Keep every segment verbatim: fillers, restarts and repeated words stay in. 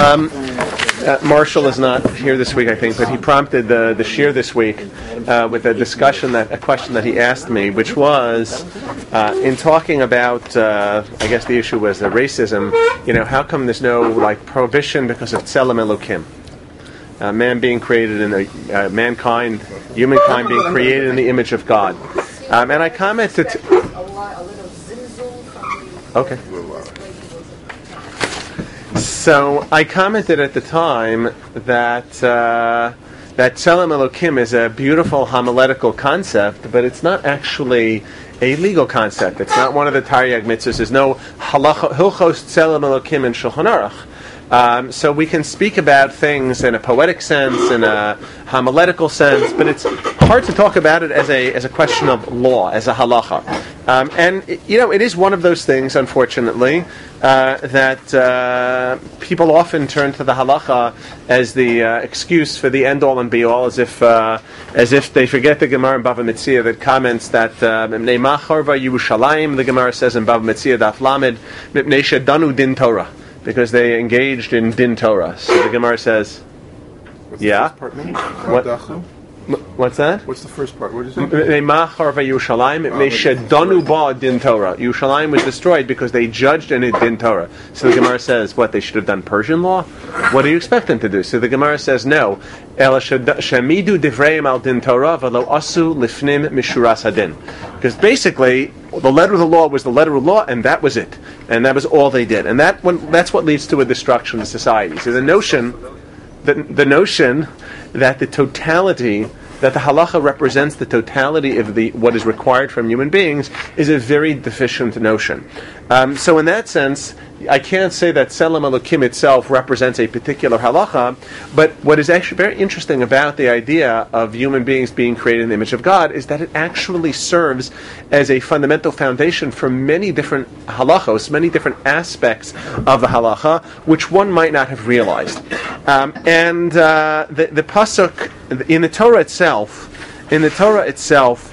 Um, uh, Marshall is not here this week, I think, but he prompted the the shir this week uh, with a discussion that a question that he asked me, which was uh, in talking about, uh, I guess the issue was the racism. You know, how come there's no like prohibition because of tzelem Elokim, uh, man being created in the uh, mankind, humankind being created in the image of God, um, and I commented. T- okay. So I commented at the time that uh, that Tzelem Elokim is a beautiful homiletical concept, but it's not actually a legal concept. It's not one of the Taryag mitzvahs. There's no halacha, hilchos Tzelem Elokim in Shulchan Aruch. Um, so we can speak about things in a poetic sense, in a homiletical sense, but it's hard to talk about it as a as a question of law, as a halacha. Um, and it, you know, it is one of those things, unfortunately, uh, that uh, people often turn to the halacha as the uh, excuse for the end all and be all, as if uh, as if they forget the Gemara in Bava Metzia that comments that Mipnei Macharva Yerushalayim, the Gemara says in Bava Metzia Daf Lamed, Mipnei Shedanu Din Torah, because they engaged in din Torah. So the Gemara says, What's yeah. The first part mean? What, what's that? What's the first part? What is it? Din Torah. Yerushalayim was destroyed because they judged in it din Torah. So the Gemara says, what, they should have done Persian law? What do you expect them to do? So the Gemara says, no. Shemidu divreim al din Torah v'lo asu lifnim mishuras hadin. Because basically, the letter of the law was the letter of the law, and that was it. And that was all they did. And that one, that's what leads to a destruction of society. So the notion, the, the notion that the totality, that the halacha represents the totality of the what is required from human beings, is a very deficient notion. Um, so in that sense, I can't say that Tzelem Elokim itself represents a particular halacha, but what is actually very interesting about the idea of human beings being created in the image of God is that it actually serves as a fundamental foundation for many different halachos, many different aspects of the halacha, which one might not have realized. Um, and uh, the, the pasuk in the Torah itself, in the Torah itself,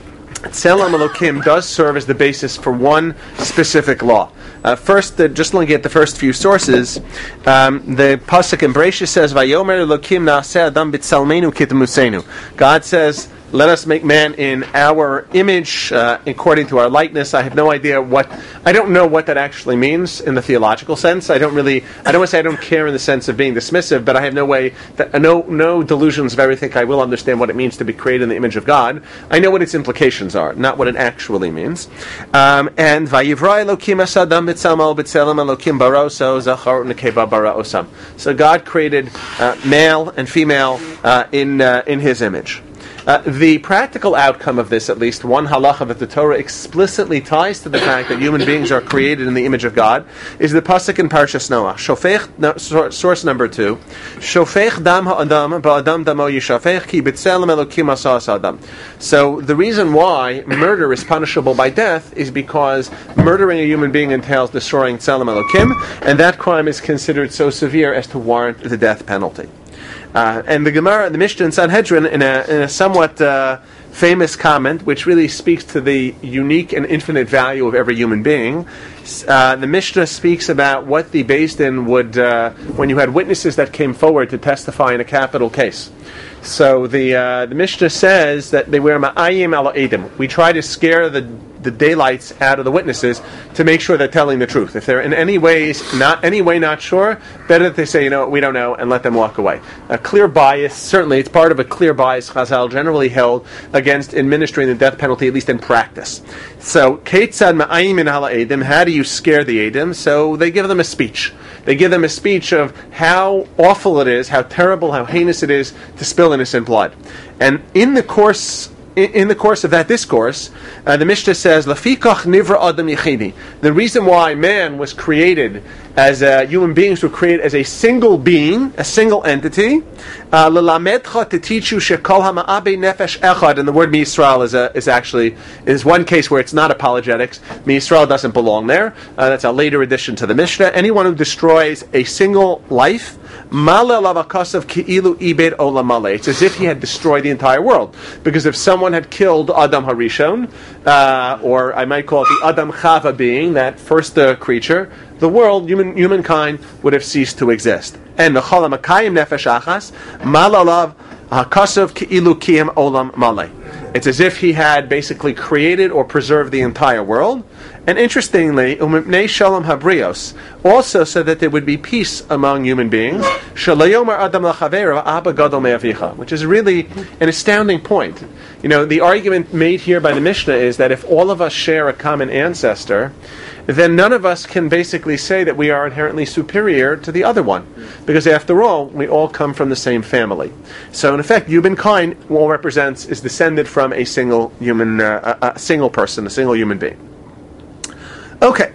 Tzelem Elokim does serve as the basis for one specific law. Uh, first, uh, just looking at the first few sources, um, the pasuk in Bereshis says, "Vayomer Elokim na'aseh adam b'tzalmenu kitmusenu." God says, "Let us make man in our image, uh, according to our likeness." I have no idea what, I don't know what that actually means in the theological sense. I don't really, I don't want to say I don't care in the sense of being dismissive, but I have no way, that, uh, no no delusions of ever think I will understand what it means to be created in the image of God. I know what its implications are, not what it actually means. Um, and Vayivra Elokim es adam b'tzalmo b'tzelem Elokim baroso zachar u'nekeva baraosam. So God created uh, male and female uh, in uh, in His image. Uh, the practical outcome of this, at least one halacha that the Torah explicitly ties to the fact that human beings are created in the image of God, is the pasuk in Parshas Noach. Shofech, no, source number two. Shofech dam ha'adam ba'adam damo yishafech ki b'tzelem Elokim asas adam. So the reason why murder is punishable by death is because murdering a human being entails destroying tzelem Elokim, and that crime is considered so severe as to warrant the death penalty. Uh, and the Gemara, the Mishnah in Sanhedrin, in a, in a somewhat uh, famous comment, which really speaks to the unique and infinite value of every human being, uh, the Mishnah speaks about what the Beis Din would, uh, when you had witnesses that came forward to testify in a capital case. So the uh, the Mishnah says that they wear ma'ayim ala edim. We try to scare the the daylights out of the witnesses to make sure they're telling the truth. If they're in any ways not any way not sure, better that they say, you know, we don't know, and let them walk away. A clear bias, certainly it's part of a clear bias Chazal generally held against administering the death penalty, at least in practice. So, Keitzad ma'ayim ala edim, how do you scare the edim? So they give them a speech. They give them a speech of how awful it is, how terrible, how heinous it is to spill innocent blood. And in the course in the course of that discourse, uh, the Mishnah says, "Lafikach nivra adam yichidi." The reason why man was created as uh, human beings were created as a single being, a single entity. L'lamedcha to teach you shekol hama'abe nefesh echad, and the word mi'Yisrael is a, is actually is one case where it's not apologetics. Mi'Yisrael doesn't belong there. Uh, that's a later addition to the Mishnah. Anyone who destroys a single life It's as if he had destroyed the entire world. Because if someone had killed Adam Harishon, uh, or I might call it the Adam Chava being, that first uh, creature, the world, human, humankind, would have ceased to exist. And Mechala Makayim Nefesh Achas, Malalav Hakasav Ki'ilu Kiyam Olam Malay. It's as if he had basically created or preserved the entire world. And interestingly, Umipnei Shalom Habrios, also so that there would be peace among human beings, Shalayomar Adam Lachavera Abba Gadol Me'avicha, which is really an astounding point. You know, the argument made here by the Mishnah is that if all of us share a common ancestor, then none of us can basically say that we are inherently superior to the other one. Because after all, we all come from the same family. So in effect, humankind all represents, is descended from a single human, uh, a, a single person, a single human being. Okay.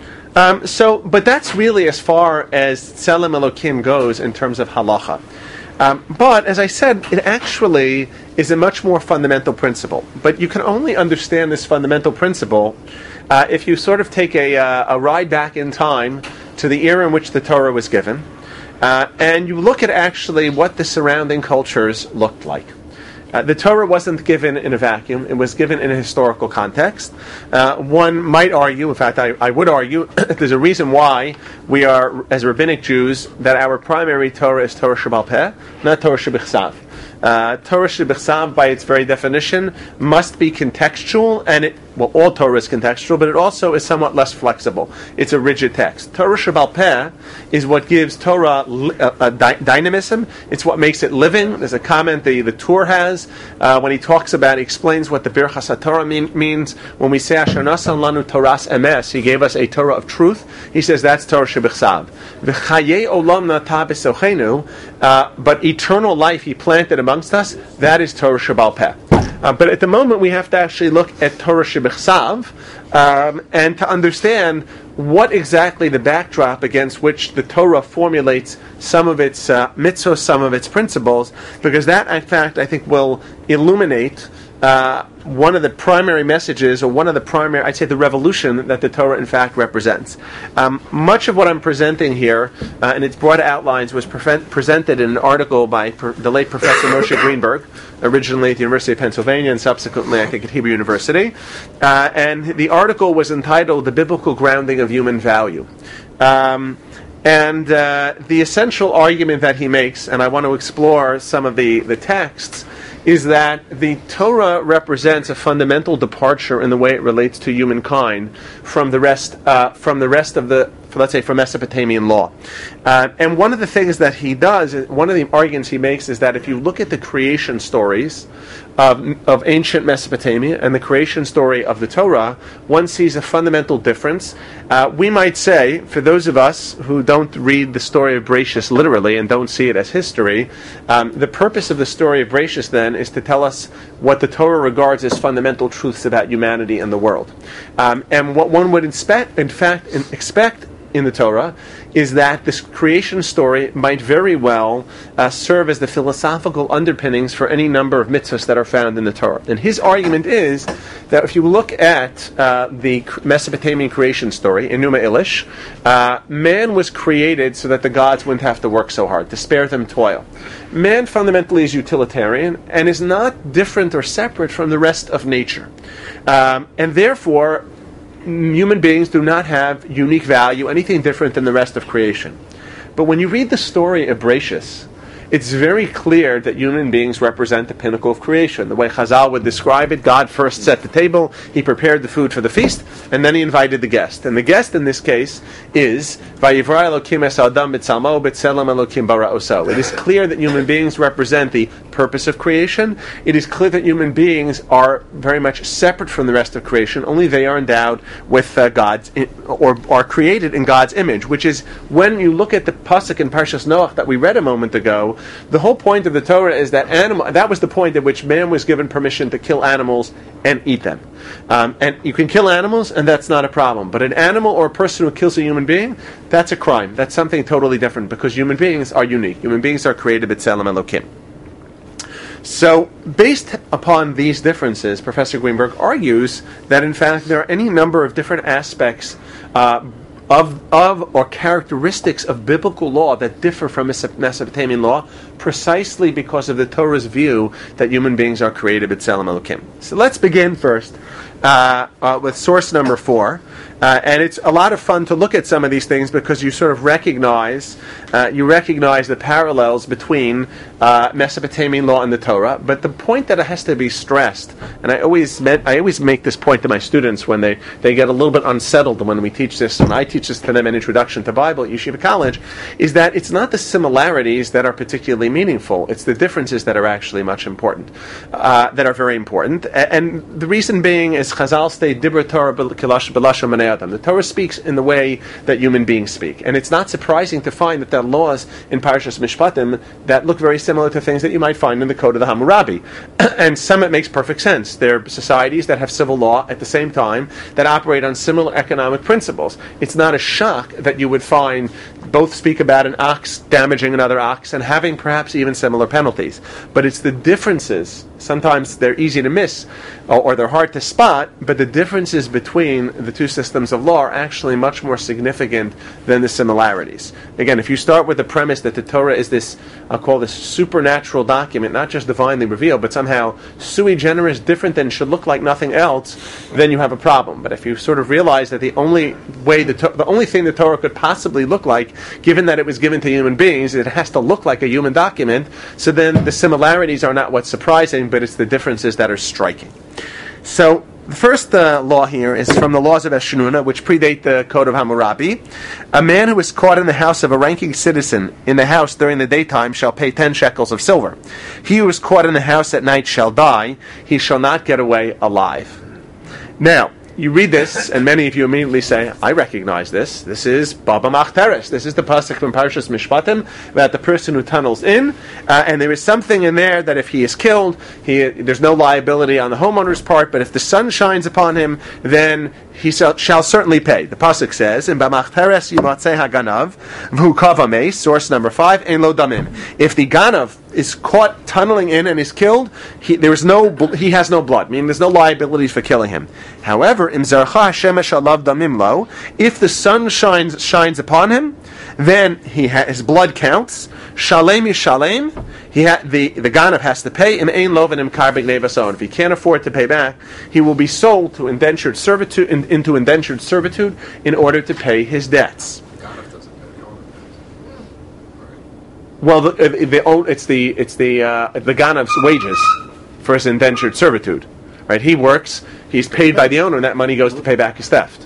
Um, so, but that's really as far as Tselem Elokim goes in terms of halacha. Um, but, as I said, it actually is a much more fundamental principle. But you can only understand this fundamental principle uh, if you sort of take a, uh, a ride back in time to the era in which the Torah was given, uh, and you look at actually what the surrounding cultures looked like. Uh, the Torah wasn't given in a vacuum. It was given in a historical context. Uh, one might argue, in fact, I, I would argue, there's a reason why we are, as rabbinic Jews, that our primary Torah is Torah Sheba'al Peh, not Torah Shebichsav. Uh, Torah Shebichsav, by its very definition, must be contextual, and it, well, all Torah is contextual, but it also is somewhat less flexible. It's a rigid text. Torah Sheba'al Peh is what gives Torah li- a, a dy- dynamism. It's what makes it living. There's a comment the, the Tur has uh, when he talks about, he explains what the Birchas HaTorah mean, means. When we say Asher Nasan Lanu Toras Emes, he gave us a Torah of truth. He says that's Torah Shebichsav. V'chayei olam nata b'sochenu, uh, but eternal life he planted amongst us, that is Torah Sheba'al Peh. Uh, but at the moment, we have to actually look at Torah Shebichsav um, and to understand what exactly the backdrop against which the Torah formulates some of its uh, mitzvos, some of its principles, because that, in fact, I think will illuminate uh, one of the primary messages, or one of the primary, I'd say the revolution that the Torah in fact represents. Um, much of what I'm presenting here, uh, in its broad outlines, was pre- presented in an article by per- the late Professor Moshe Greenberg, originally at the University of Pennsylvania and subsequently, I think, at Hebrew University. Uh, and the article was entitled The Biblical Grounding of Human Value. Um, and uh, the essential argument that he makes, and I want to explore some of the, the texts, is that the Torah represents a fundamental departure in the way it relates to humankind from the rest, uh, from the rest of the, let's say, from Mesopotamian law. Uh, and one of the things that he does, one of the arguments he makes, is that if you look at the creation stories of, of ancient Mesopotamia and the creation story of the Torah, one sees a fundamental difference. Uh, we might say, for those of us who don't read the story of Bereshis literally and don't see it as history, um, the purpose of the story of Bereshis then is to tell us what the Torah regards as fundamental truths about humanity and the world. Um, and what one would expect, in fact, in, expect in the Torah is that this creation story might very well uh, serve as the philosophical underpinnings for any number of mitzvahs that are found in the Torah. And his argument is that if you look at uh, the Mesopotamian creation story, Enuma Elish, uh, man was created so that the gods wouldn't have to work so hard, to spare them toil. Man fundamentally is utilitarian and is not different or separate from the rest of nature. Um, and therefore, human beings do not have unique value, anything different than the rest of creation. But when you read the story of Bereshis, it's very clear that human beings represent the pinnacle of creation. The way Chazal would describe it, God first set the table, He prepared the food for the feast, and then He invited the guest. And the guest in this case is Vayivra Elokim es Adam b'tzalmo b'tzelem Elokim bara'oso. It is clear that human beings represent the purpose of creation. It is clear that human beings are very much separate from the rest of creation. Only they are endowed with uh, God's, or are created in God's image, which is, when you look at the pasuk in Parshas Noach that we read a moment ago, the whole point of the Torah is that animal. That was the point at which man was given permission to kill animals and eat them. Um, and you can kill animals, and that's not a problem. But an animal or a person who kills a human being, that's a crime. That's something totally different, because human beings are unique. Human beings are created b'tzelem Elokim. So, based upon these differences, Professor Greenberg argues that, in fact, there are any number of different aspects uh, of of or characteristics of biblical law that differ from Mesopotamian law, precisely because of the Torah's view that human beings are created b'tselem Elokim. So let's begin first uh, uh, with source number four. Uh, and it's a lot of fun to look at some of these things because you sort of recognize uh, you recognize the parallels between uh, Mesopotamian law and the Torah. But the point that has to be stressed, and I always meant, I always make this point to my students when they, they get a little bit unsettled when we teach this, when I teach this to them in Introduction to Bible at Yeshiva College, is that it's not the similarities that are particularly meaningful; it's the differences that are actually much important, uh, that are very important. A- and the reason being is Chazal state Dibra Torah b'lashon b'nei Adam. The Torah speaks in the way that human beings speak. And it's not surprising to find that there are laws in Parashas Mishpatim that look very similar to things that you might find in the Code of the Hammurabi. And some it makes perfect sense. There are societies that have civil law at the same time that operate on similar economic principles. It's not a shock that you would find both speak about an ox damaging another ox and having perhaps even similar penalties. But it's the differences. Sometimes they're easy to miss or, or they're hard to spot, but the differences between the two systems of law are actually much more significant than the similarities. Again, if you start with the premise that the Torah is this, I'll call this supernatural document, not just divinely revealed, but somehow sui generis, different and should look like nothing else, then you have a problem. But if you sort of realize that the only way, the, to- the only thing the Torah could possibly look like, given that it was given to human beings, it has to look like a human document, so then the similarities are not what's surprising, but it's the differences that are striking. So, the first uh, law here is from the laws of Eshnuna, which predate the Code of Hammurabi. A man who is caught in the house of a ranking citizen in the house during the daytime shall pay ten shekels of silver. He who is caught in the house at night shall die. He shall not get away alive. Now, you read this, and many of you immediately say, I recognize this. This is Baba Machteres. This is the pasuk from Parashas Mishpatim about the person who tunnels in, uh, and there is something in there that if he is killed, he, there's no liability on the homeowner's part, but if the sun shines upon him, then he shall, shall certainly pay. The pasuk says, in Bamachteres yimatzeh haganav v'hu kavamei, source number five, ein lo damim. If the ganav is caught tunneling in and is killed, he, there is no, he has no blood, meaning there's no liability for killing him. However, im zarcha hashemesh alav damim lo, if the sun shines shines upon him, then he ha- his blood counts. Shalem yishalem, he ha- the the ganav has to pay. Im ein lo v'nim kar b'gnei v'son. If he can't afford to pay back, he will be sold to indentured servitude in, into indentured servitude in order to pay his debts. Well, the, the, the, it's the it's the uh, the ganav's wages for his indentured servitude, right? He works, he's paid by the owner, and that money goes to pay back his theft.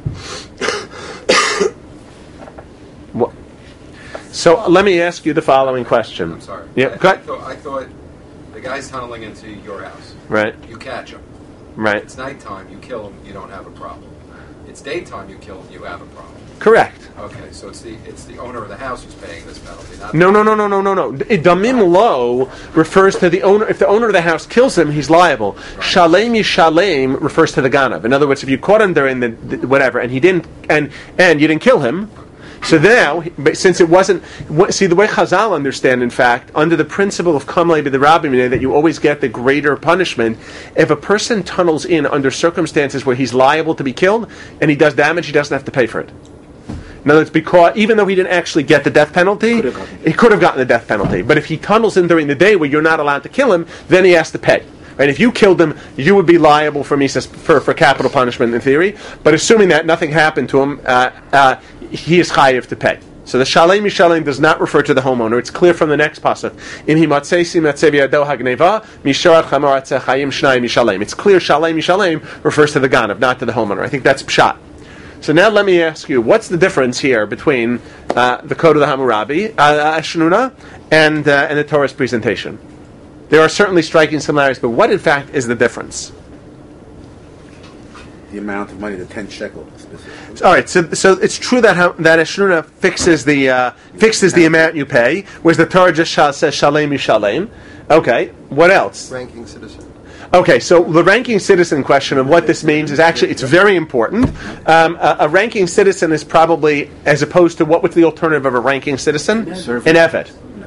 Well, so let me ask you the following question. I'm sorry. Yeah, I, go I, ahead. thought, I thought the guy's tunneling into your house. Right. You catch him. Right. It's nighttime. You kill him. You don't have a problem. It's daytime. You kill him. You have a problem. Correct. Okay, so it's the it's the owner of the house who's paying this penalty. Not No, no, no, no, no, no, no. Damim lo refers to the owner. If the owner of the house kills him, he's liable. Shalem yishalem refers to the ganav. In other words, if you caught him during the, the whatever, and he didn't, and and you didn't kill him, so now, since it wasn't, see the way Chazal understand, in fact, under the principle of Kamlei b'derabim, that you always get the greater punishment. If a person tunnels in under circumstances where he's liable to be killed and he does damage, he doesn't have to pay for it. In other words, because even though he didn't actually get the death penalty, he could have gotten the death penalty. But if he tunnels in during the day where you're not allowed to kill him, then he has to pay. Right? If you killed him, you would be liable for misas, for, for capital punishment in theory. But assuming that nothing happened to him, uh, uh, he is chayiv to pay. So the shalem mishalem does not refer to the homeowner. It's clear from the next pasuk. Im himatzesi matzev yado hagneva misharat chamor atzechayim shnayim mishalem. It's clear shalem mishalem refers to the ganav, not to the homeowner. I think that's pshat. So now let me ask you, what's the difference here between uh, the Code of the Hammurabi, uh, Eshnuna, and uh, and the Torah's presentation? There are certainly striking similarities, but what in fact is the difference? The amount of money, the ten shekel specifically. All right, so so it's true that ha- that Eshnuna fixes the uh, fixes the amount you pay, whereas the Torah just sh- says shalem yishalem. Okay, what else? Ranking citizen. Okay, so the ranking citizen question of what this means is actually, it's very important. Um, a, a ranking citizen is probably, as opposed to what was the alternative of a ranking citizen? An Eved.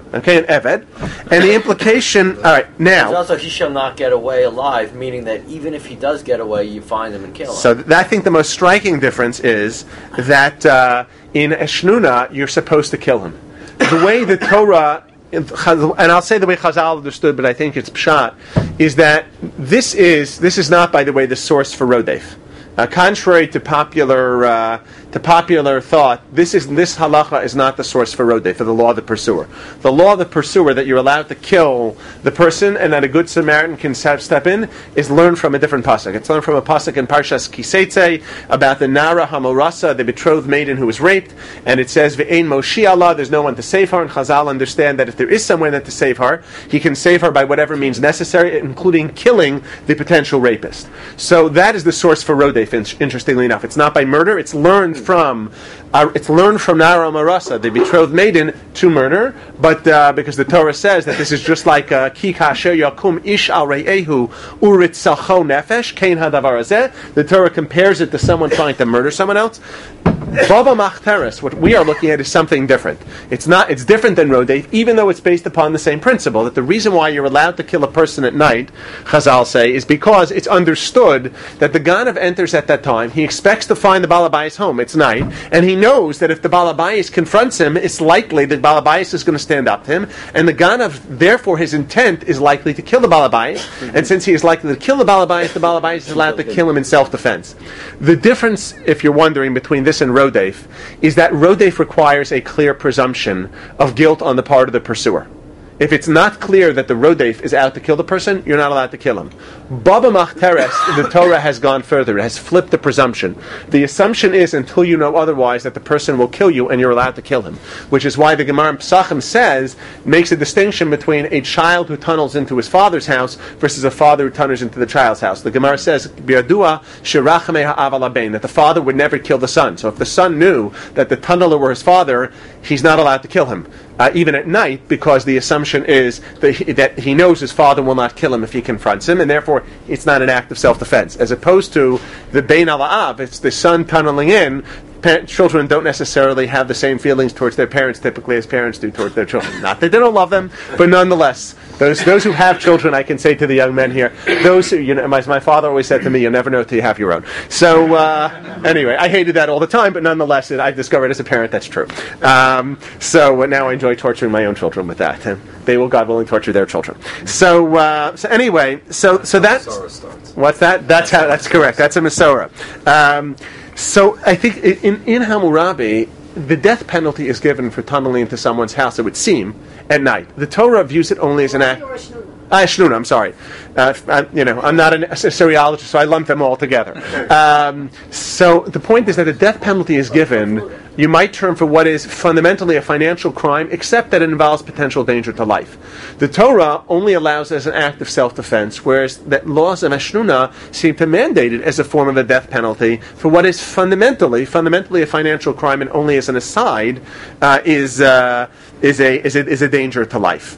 Okay, an Eved. And the implication, all right, There's now. also, he shall not get away alive, meaning that even if he does get away, you find him and kill him. So th- I think the most striking difference is that uh, in Eshnuna, you're supposed to kill him. The way the Torah, and I'll say the way Chazal understood, but I think it's Pshat, is that this is, this is not, by the way, the source for Rodef. Uh, contrary to popular uh, to popular thought, this is this halacha is not the source for rodeh, for the law of the pursuer. The law of the pursuer that you're allowed to kill the person and that a good Samaritan can step in is learned from a different pasuk. It's learned from a pasuk in Parshas Kiseitze about the Nara Hamorasa, the betrothed maiden who was raped, and it says Ve'ein Moshi Allah, there's no one to save her, and Chazal understand that if there is someone that to save her, he can save her by whatever means necessary, including killing the potential rapist. So that is the source for rodeh. Interestingly enough, it's not by murder. It's learned from uh, it's learned from Nara Marasa, the betrothed maiden, to murder. But uh, because the Torah says that this is just like Ki kasher yakum ish al re'ehu urit salcho nefesh kein hadavar hazeh. The Torah compares it to someone trying to murder someone else. Baba Machteres, what we are looking at is something different. It's not. It's different than Rodef, even though it's based upon the same principle. That the reason why you're allowed to kill a person at night, Chazal say, is because it's understood that the Ganav enters at that time. He expects to find the Balabayas home. It's night, and he knows that if the Balabayas confronts him, it's likely that Balabayas is going to stand up to him, and the Ganav, therefore, his intent is likely to kill the Balabayas. Mm-hmm. And since he is likely to kill the Balabayas, the Balabayas is allowed to kill him in self-defense. The difference, if you're wondering, between this and Rodef is that Rodef requires a clear presumption of guilt on the part of the pursuer. If it's not clear that the Rodef is out to kill the person, you're not allowed to kill him. Baba Machteres, the Torah has gone further. It has flipped the presumption. The assumption is, until you know otherwise, that the person will kill you and you're allowed to kill him. Which is why the Gemara in Pesachim says, makes a distinction between a child who tunnels into his father's house versus a father who tunnels into the child's house. The Gemara says, Biadua shirachmei ha'av alabein, that the father would never kill the son. So if the son knew that the tunneler were his father, he's not allowed to kill him. Uh, even at night, because the assumption is that he, that he knows his father will not kill him if he confronts him, and therefore it's not an act of self-defense. As opposed to the Bein Ala'av, it's the son tunneling in. Pa- children don't necessarily have the same feelings towards their parents typically as parents do towards their children. Not that they don't love them, but nonetheless, those those who have children, I can say to the young men here, those who, you know, my, my father always said to me, you'll never know till you have your own. So, uh, anyway, I hated that all the time, but nonetheless, it, I've discovered as a parent that's true. Um, so uh, now I enjoy torturing my own children with that, and they will, God willing, torture their children. So, uh, so anyway, so so that's what's that? That's how. That's correct. That's a Masorah. Um, so I think in in Hammurabi, the death penalty is given for tunneling into someone's house, it would seem, at night. The Torah views it only as an act. Ah, Shnuna, I'm sorry. Uh, I, you know, I'm not an, a Syriologist, so I lump them all together. Um, so the point is that the death penalty is given, you might term for what is fundamentally a financial crime, except that it involves potential danger to life. The Torah only allows it as an act of self-defense, whereas the laws of Eshnuna seem to mandate it as a form of a death penalty for what is fundamentally, fundamentally a financial crime, and only as an aside uh, is uh, is a is a is a danger to life.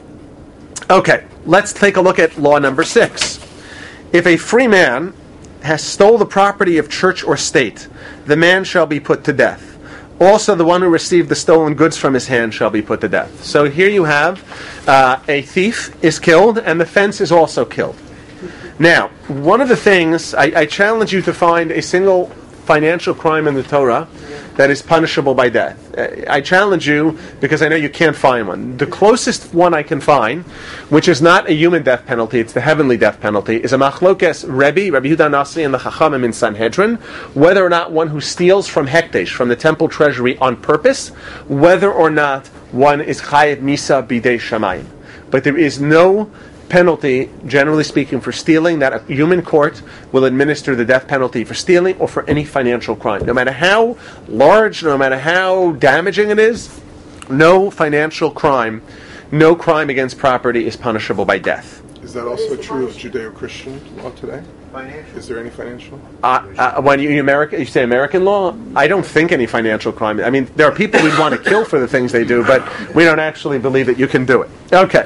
Okay, let's take a look at law number six. If a free man has stole the property of church or state, the man shall be put to death. Also, the one who received the stolen goods from his hand shall be put to death. So here you have uh, a thief is killed, and the fence is also killed. Now, one of the things, I, I challenge you to find a single financial crime in the Torah that is punishable by death. I challenge you because I know you can't find one. The closest one I can find, which is not a human death penalty, it's the heavenly death penalty, is a machlokes Rebbe, Rabbi Yehuda Nasi and the Chachamim in Sanhedrin, whether or not one who steals from Hekdesh, from the temple treasury on purpose, whether or not one is chayev misa bidei shamayim. But there is no penalty, generally speaking, for stealing that a human court will administer the death penalty for stealing or for any financial crime. No matter how large, no matter how damaging it is, no financial crime, no crime against property is punishable by death. Is that also true of Judeo-Christian law today? Financial. Is there any financial? Uh, uh, when you, America, you say American law, I don't think any financial crime. I mean, there are people we'd want to kill for the things they do, but we don't actually believe that you can do it. Okay.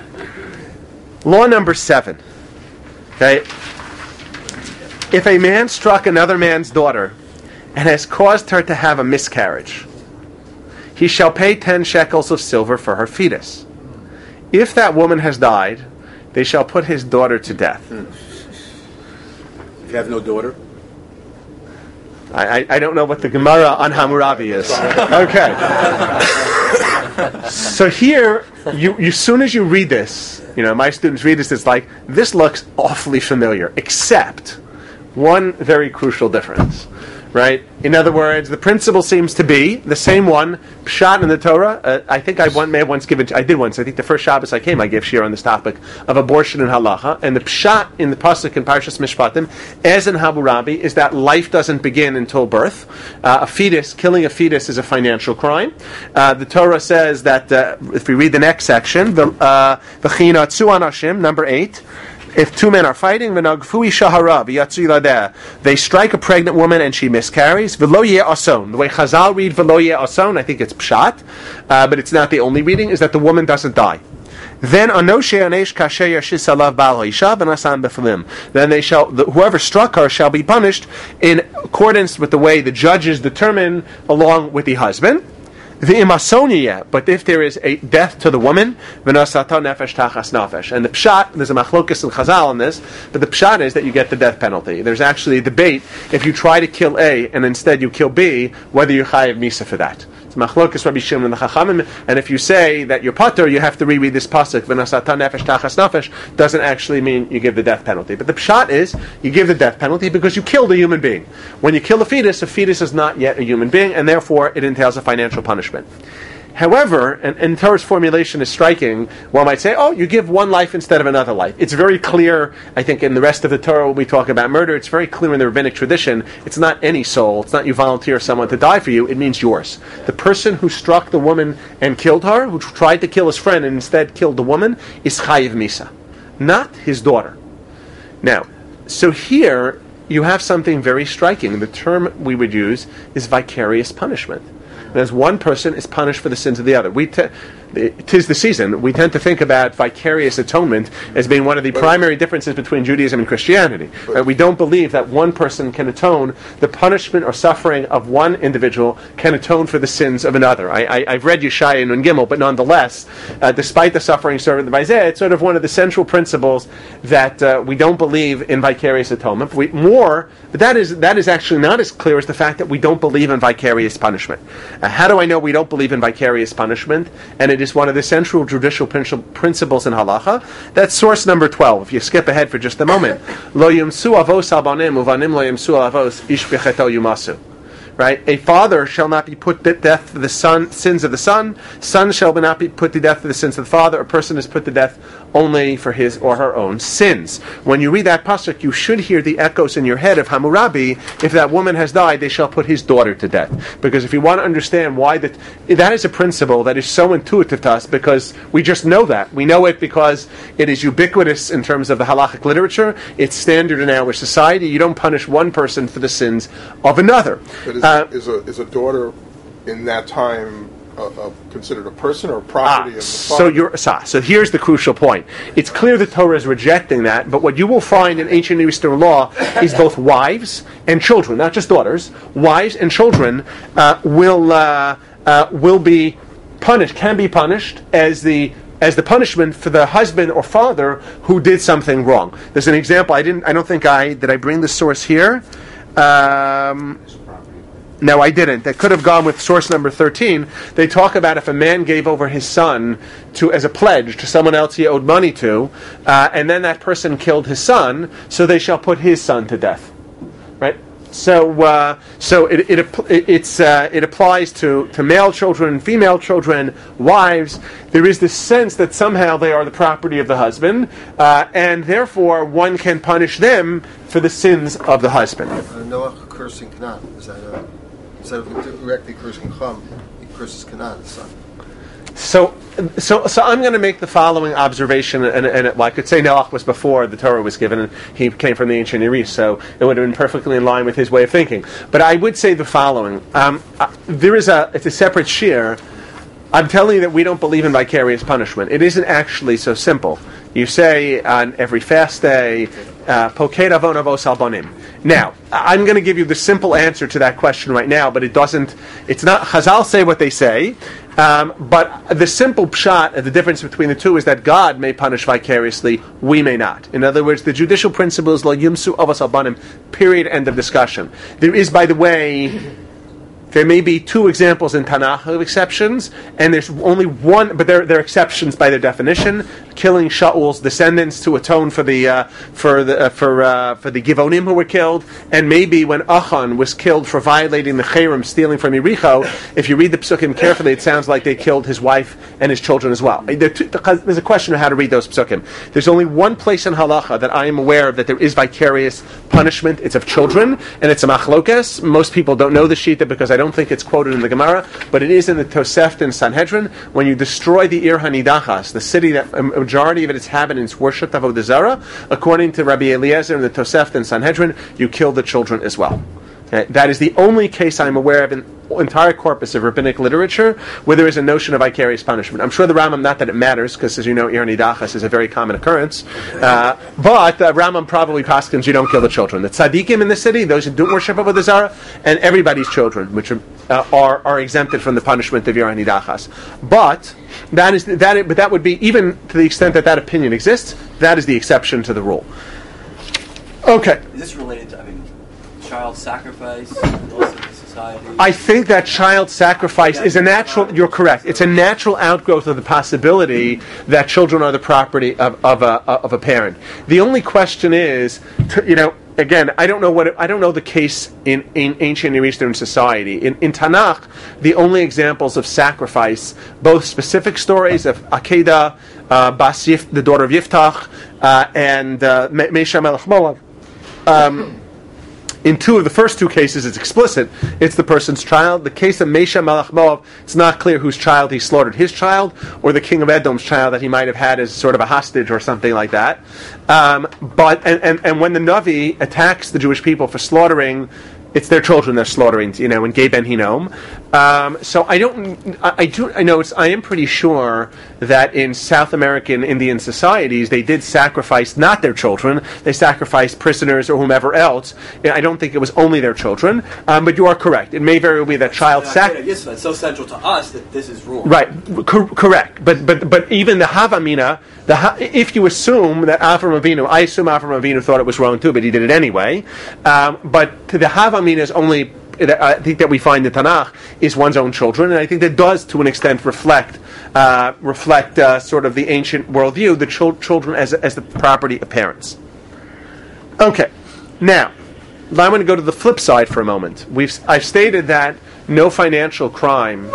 Law number seven. Okay. If a man struck another man's daughter and has caused her to have a miscarriage, he shall pay ten shekels of silver for her fetus. if that woman has died, they shall put his daughter to death. Hmm. If you have no daughter? I, I, I don't know what the Gemara on Hammurabi is. Okay. So here, you, you, as soon as you read this, you know, my students read this, it's like, this looks awfully familiar, except one very crucial difference. Right? In other words, the principle seems to be the same one. Pshat in the Torah. Uh, I think I one, may have once given. I did once. I think the first Shabbos I came, I gave shir on this topic of abortion in halacha. And the pshat in the pasuk in Parshas Mishpatim, as in Hammurabi, is that life doesn't begin until birth. Uh, a fetus, killing a fetus, is a financial crime. Uh, the Torah says that uh, if we read the next section, the v'china tzu anashim, number eight. If two men are fighting, they strike a pregnant woman and she miscarries. The way Chazal read v'lo yeh ason, I think it's pshat, uh, but it's not the only reading, is that the woman doesn't die. Then then they shall, the, whoever struck her shall be punished in accordance with the way the judges determine, along with the husband. The imasonia, but if there is a death to the woman, v'nasata nefesh tachas nafesh. And the pshat, there's a machlokas in Chazal on this, but the pshat is that you get the death penalty. There's actually a debate if you try to kill A and instead you kill B, whether you're chayav misa for that. It's machlokas Rabbi Shimon and the Chachamim, and if you say that you're pater, you have to reread this pasuk, v'nasata nefesh tachas nafesh, doesn't actually mean you give the death penalty. But the pshat is, you give the death penalty because you killed a human being. When you kill a fetus, a fetus is not yet a human being, and therefore it entails a financial punishment. However, and, and Torah's formulation is striking. One might say, oh, you give one life instead of another life. It's very clear, I think, in the rest of the Torah when we talk about murder, it's very clear in the rabbinic tradition, it's not any soul, it's not you volunteer someone to die for you, it means yours. The person who struck the woman and killed her, who tried to kill his friend and instead killed the woman, is chayiv misa, not his daughter. Now, so here, you have something very striking. The term we would use is vicarious punishment. As one person is punished for the sins of the other. We te- tis the season. We tend to think about vicarious atonement as being one of the but primary differences between Judaism and Christianity. Right? We don't believe that one person can atone the punishment or suffering of one individual can atone for the sins of another. I, I, I've read Yeshaya and Nun Gimel, but nonetheless, uh, despite the suffering servant of Isaiah, it's sort of one of the central principles that uh, we don't believe in vicarious atonement. We, more, but that is that is actually not as clear as the fact that we don't believe in vicarious punishment. Uh, how do I know we don't believe in vicarious punishment? And it is one of the central judicial principles in halacha. That's source number twelve. If you skip ahead for just a moment, lo yimsu avos albanim uvanim lo yimsu avos ish b'cheto yumasu. Right? A father shall not be put to death for the son, sins of the son. Son shall not be put to death for the sins of the father. A person is put to death only for his or her own sins. When you read that pasuk, you should hear the echoes in your head of Hammurabi. If that woman has died, they shall put his daughter to death. Because if you want to understand why that, that is a principle that is so intuitive to us, because we just know that. We know it because it is ubiquitous in terms of the halachic literature. It's standard in our society. You don't punish one person for the sins of another. But is, uh, is, a, is a daughter in that time Uh, uh, considered a person or a property ah, of the father? So, you're, so, so here's the crucial point. It's clear the Torah is rejecting that, but what you will find in ancient Near Eastern law is both wives and children, not just daughters. Wives and children uh, will uh, uh, will be punished, can be punished as the as the punishment for the husband or father who did something wrong. There's an example. I didn't. I don't think I did. I bring the source here. Um, No, I didn't. That could have gone with source number thirteen. They talk about if a man gave over his son to as a pledge to someone else he owed money to, uh, and then that person killed his son, so they shall put his son to death. Right? So, uh, so it it it's uh, it applies to, to male children, female children, wives. There is this sense that somehow they are the property of the husband, uh, and therefore one can punish them for the sins of the husband. Uh, Noah cursing Canaan, is that a instead of directly cursing Chum, he curses Canaan, his son. So, so, so I'm going to make the following observation, and, and it, well, I could say Noach was before the Torah was given, and he came from the ancient Near East, so it would have been perfectly in line with his way of thinking. But I would say the following: um, uh, there is a, it's a separate shir. I'm telling you that we don't believe in vicarious punishment. It isn't actually so simple. You say on every fast day, "Poked avon avos albanim." Now, I'm going to give you the simple answer to that question right now, but it doesn't. It's not. Chazal say what they say. Um, but the simple pshat, the difference between the two is that God may punish vicariously, we may not. In other words, the judicial principle is lo yimsu avos albanim, period, end of discussion. There is, by the way, there may be two examples in Tanakh of exceptions, and there's only one, but they're, they're exceptions by their definition. Killing Shaul's descendants to atone for the uh, for the uh, for uh, for the Givonim who were killed, and maybe when Achan was killed for violating the Cherem, stealing from Yericho. If you read the psukim carefully, it sounds like they killed his wife and his children as well. There's a question of how to read those psukim. There's only one place in halacha that I am aware of that there is vicarious punishment. It's of children, and it's a machlokes. Most people don't know the shita because I don't think it's quoted in the Gemara, but it is in the Tosefta in Sanhedrin. When you destroy the Ir Hanidachas, the city that a majority of its inhabitants worshipped Avodah Zarah, according to Rabbi Eliezer in the Tosefta in Sanhedrin, you kill the children as well. Okay? That is the only case I'm aware of in the entire corpus of rabbinic literature where there is a notion of vicarious punishment. I'm sure the Rambam, not that it matters, because as you know, Ir Nidachas is a very common occurrence, uh, but uh, Rambam probably paskins you don't kill the children. The tzaddikim in the city, those who don't worship Avodah Zarah, and everybody's children, which are, uh, are are exempted from the punishment of Ir Nidachas. But that is that. Is, but that would be, even to the extent that that opinion exists, that is the exception to the rule. Okay. Is this related to, I mean, child sacrifice also in society? I think that child sacrifice is a natural, you're correct, it's a natural outgrowth of the possibility that children are the property of, of, a, of a parent. The only question is, you know, again, I don't know what it, I don't know the case in, in ancient Near Eastern society. In, in Tanakh, the only examples of sacrifice, both specific stories of Akedah, uh, Bas Yif, the daughter of Yiftach, uh, and uh, Mesha Melech Moab, um, in two of the first two cases, it's explicit. It's the person's child. The case of Mesha Malach Moab, it's not clear whose child he slaughtered, his child or the king of Edom's child that he might have had as sort of a hostage or something like that. Um, but and, and, and when the Navi attacks the Jewish people for slaughtering, it's their children they're slaughtering, you know, in Gei Ben Hinnom. Um, so I don't, I, I do, I know, it's, I am pretty sure that in South American Indian societies, they did sacrifice not their children, they sacrificed prisoners or whomever else. I don't think it was only their children, um, but you are correct. It may very well be that child sacrifice. Yes, it's so central to us that this is wrong. Right, cor- correct. But but but even the Havamina, the ha- if you assume that Avram Avinu, I assume Avram Avinu thought it was wrong too, but he did it anyway. Um, but to the Havamina is only, I think that we find in Tanakh, is one's own children, and I think that does, to an extent, reflect uh, reflect uh, sort of the ancient worldview, the chil- children as as the property of parents. Okay, now I'm going to go to the flip side for a moment. We've I've stated that no financial crime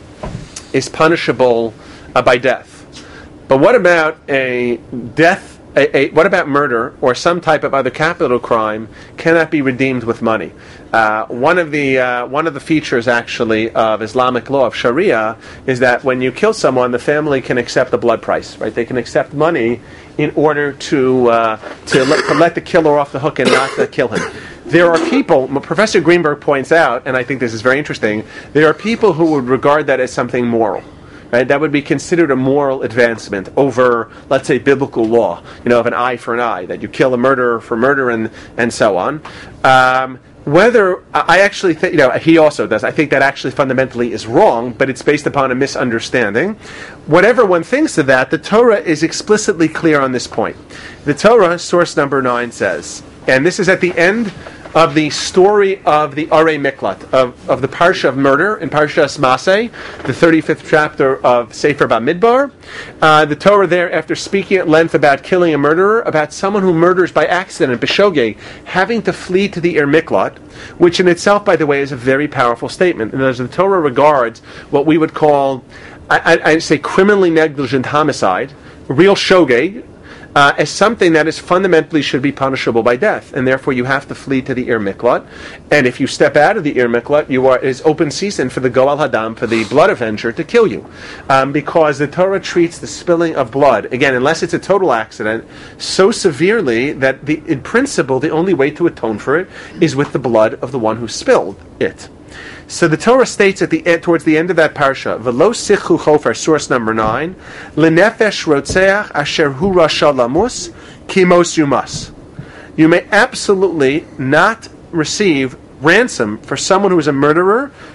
is punishable uh, by death, but what about a death? A, a, what about murder or some type of other capital crime cannot be redeemed with money? Uh, one of the uh, one of the features actually of Islamic law, of Sharia, is that when you kill someone, the family can accept a blood price. Right? They can accept money in order to uh, to, let, to let the killer off the hook and not to kill him. There are people, Professor Greenberg points out, and I think this is very interesting, there are people who would regard that as something moral. Right? That would be considered a moral advancement over, let's say, biblical law, you know, of an eye for an eye, that you kill a murderer for murder and, and so on. Um, whether, I actually think, you know, he also does, I think that actually fundamentally is wrong, but it's based upon a misunderstanding. Whatever one thinks of that, the Torah is explicitly clear on this point. The Torah, source number nine, says, and this is at the end of the story of the Arei Miklat, of, of the Parsha of murder in Parshas Maseh, the thirty-fifth chapter of Sefer Bamidbar. Uh, the Torah there, after speaking at length about killing a murderer, about someone who murders by accident, B'shogeg, having to flee to the Ir Miklat, which in itself, by the way, is a very powerful statement. And as the Torah regards what we would call, I, I, I say, criminally negligent homicide, real shogeg, Uh, as something that is fundamentally should be punishable by death, and therefore you have to flee to the Ir Miklat. And if you step out of the Ir Miklat, you are it is open season for the Goal Hadam, for the blood avenger, to kill you, um, because the Torah treats the spilling of blood, again, unless it's a total accident, so severely that the in principle the only way to atone for it is with the blood of the one who spilled it. So the Torah states at the end, towards the end of that parsha, "V'lo sichu chofer," source number nine, "Lenefesh rotzeach asher hu rasha lamus kimos yumas." You may absolutely not receive ransom for someone who is a murderer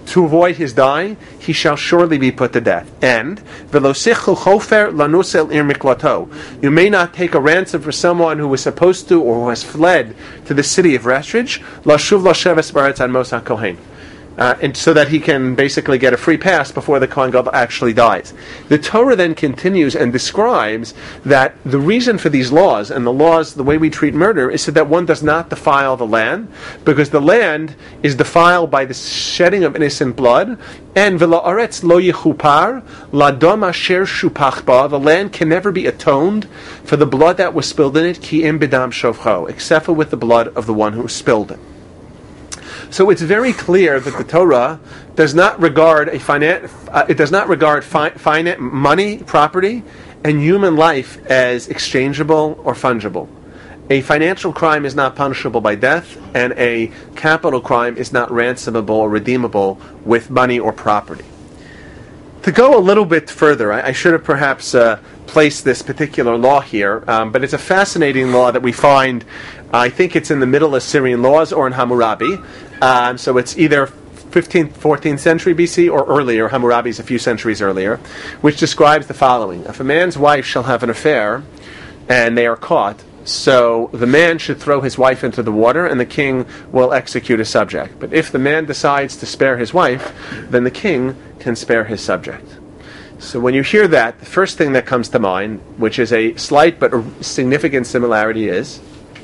to avoid his dying, he shall surely be put to death. And velosichu chofer lanusel ir miklato. You may not take a ransom for someone who was supposed to or who has fled to the city of refuge. Lashuv lasheves baretz an Mos HaKohen. Uh, and so that he can basically get a free pass before the Kohen Gadol actually dies. The Torah then continues and describes that the reason for these laws, and the laws, the way we treat murder, is so that one does not defile the land, because the land is defiled by the shedding of innocent blood, and v'la'aretz lo yichupar, la'dom asher shupach ba, the land can never be atoned for the blood that was spilled in it, ki im b'dam shovcho, except for with the blood of the one who spilled it. So it's very clear that the Torah does not regard a finan- uh, it does not regard fi- finan- money, property, and human life as exchangeable or fungible. A financial crime is not punishable by death, and a capital crime is not ransomable or redeemable with money or property. To go a little bit further, I, I should have perhaps uh, placed this particular law here, um, but it's a fascinating law that we find, I think it's in the Middle Assyrian laws or in Hammurabi. Um, so it's either fifteenth, fourteenth century B C or earlier. Hammurabi is a few centuries earlier, which describes the following. If a man's wife shall have an affair and they are caught, so the man should throw his wife into the water and the king will execute his subject. But if the man decides to spare his wife, then the king can spare his subject. So when you hear that, the first thing that comes to mind, which is a slight but a significant similarity, is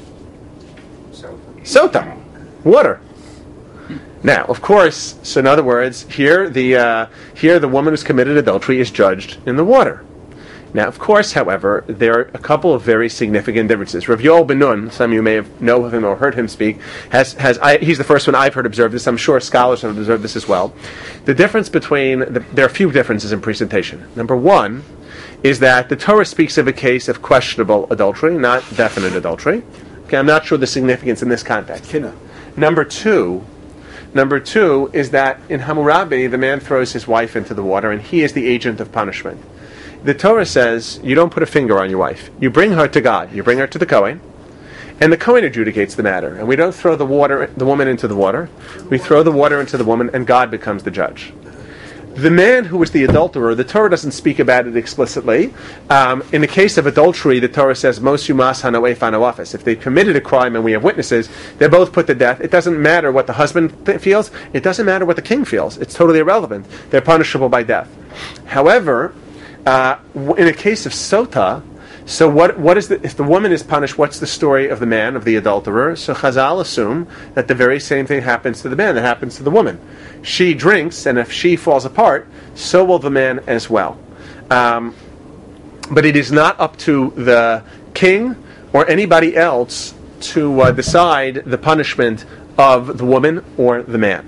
Sota, water. Now, of course, so in other words, here the uh, here the woman who's committed adultery is judged in the water. Now, of course, however, there are a couple of very significant differences. Rav Yoel Ben Nun, some of you may have know of him or heard him speak, has has I, he's the first one I've heard observe this. I'm sure scholars have observed this as well. The difference between the, there are a few differences in presentation. Number one is that the Torah speaks of a case of questionable adultery, not definite adultery. Okay, I'm not sure the significance in this context. Kinna. Number two. Number two is that in Hammurabi, the man throws his wife into the water, and he is the agent of punishment. The Torah says you don't put a finger on your wife. You bring her to God. You bring her to the Kohen, and the Kohen adjudicates the matter. And we don't throw the water, the woman into the water. We throw the water into the woman, and God becomes the judge. The man who was the adulterer, the Torah doesn't speak about it explicitly. Um, in the case of adultery, the Torah says, Mos yumas hanoef hanoafis. If they committed a crime and we have witnesses, they're both put to death. It doesn't matter what the husband th- feels. It doesn't matter what the king feels. It's totally irrelevant. They're punishable by death. However, uh, in a case of sota, so what? What is the, if the woman is punished, what's the story of the man, of the adulterer? So Chazal assume that the very same thing happens to the man that happens to the woman. She drinks, and if she falls apart, so will the man as well. Um, but it is not up to the king or anybody else to uh, decide the punishment of the woman or the man.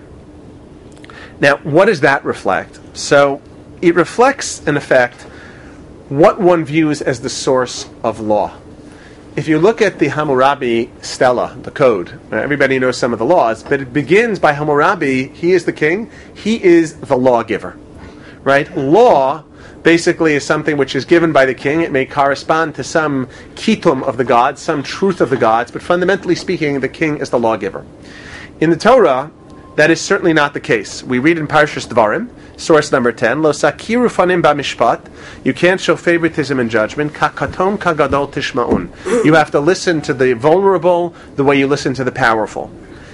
Now, what does that reflect? So it reflects, in effect, what one views as the source of law. If you look at the Hammurabi stela, the code, everybody knows some of the laws, but it begins by Hammurabi. He is the king. He is the lawgiver, right? Law basically is something which is given by the king. It may correspond to some kitum of the gods, some truth of the gods, but fundamentally speaking, the king is the lawgiver. In the Torah, that is certainly not the case. We read in Parshas Dvarim, source number ten, Lo sakiru fanim b'mishpat. You can't show favoritism in judgment. Kakatom kagadol tishma'un. You have to listen to the vulnerable the way you listen to the powerful.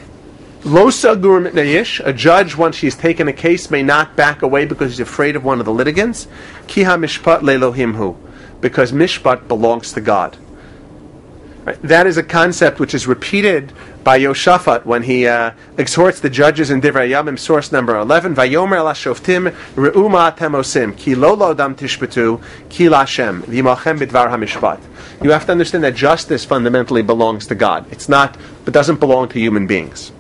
Lo sagur mitnayish. A judge, once he's taken a case, may not back away because he's afraid of one of the litigants. Ki ha-mishpat le'elohim hu. Because mishpat belongs to God. Right. That is a concept which is repeated by Yoshaphat when he uh, exhorts the judges in Divrei Yamim, source number eleven. Vayomer el hashoftim re'u ma atem osim ki lo la'odam tishpetu ki la'Hashem v'yimachem b'dvar hamishpat. You have to understand that justice fundamentally belongs to God. It's not, it doesn't belong to human beings.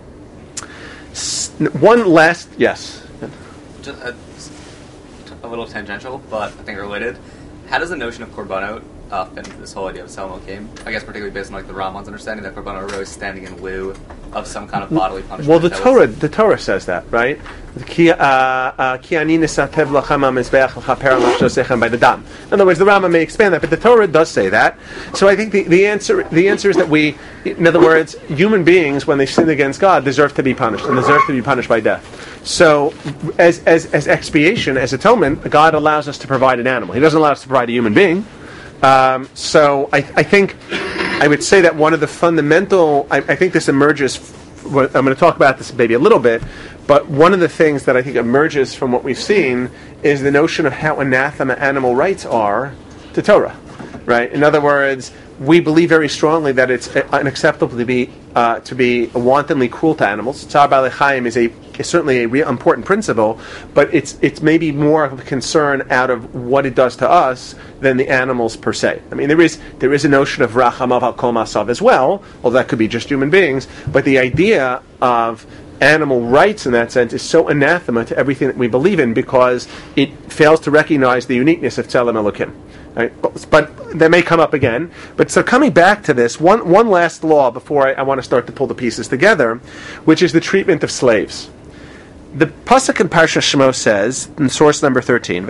S- one last, yes. Just a, a little tangential, but I think related. How does the notion of korbanot up into this whole idea of Tzelem Elokim? I guess particularly based on like the Rambam's understanding that Korban Aror is standing in lieu of some kind of bodily punishment. Well, the that Torah, was- the Torah says that, right? Ki uh, uh, ki ani nisatev lachem hamizbeach l'chaper l'shosechem by the dam. In other words, the Rambam may expand that, but the Torah does say that. So I think the, the answer the answer is that we, in other words, human beings when they sin against God deserve to be punished and deserve to be punished by death. So, as as as expiation, as atonement, God allows us to provide an animal. He doesn't allow us to provide a human being. Um, so I, I think I would say that one of the fundamental, I, I think this emerges, f- I'm going to talk about this maybe a little bit, but one of the things that I think emerges from what we've seen is the notion of how anathema animal rights are to Torah, right? In other words, we believe very strongly that it's unacceptable to be uh, to be wantonly cruel to animals. Tzar Ba'alei Chaim is a is certainly a real important principle, but it's it's maybe more of a concern out of what it does to us than the animals per se. I mean, there is there is a notion of rachamav al kol masav as well, although that could be just human beings. But the idea of animal rights in that sense is so anathema to everything that we believe in because it fails to recognize the uniqueness of Tzelem Elokim. Right? But that may come up again. But so coming back to this, one one last law before I, I want to start to pull the pieces together, which is the treatment of slaves. The pasuk in Parsha Shemo says, in source number thirteen,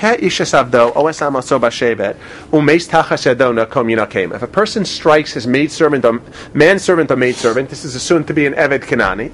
if a person strikes his maidservant or manservant or maidservant, this is assumed to be an Eved Kanani,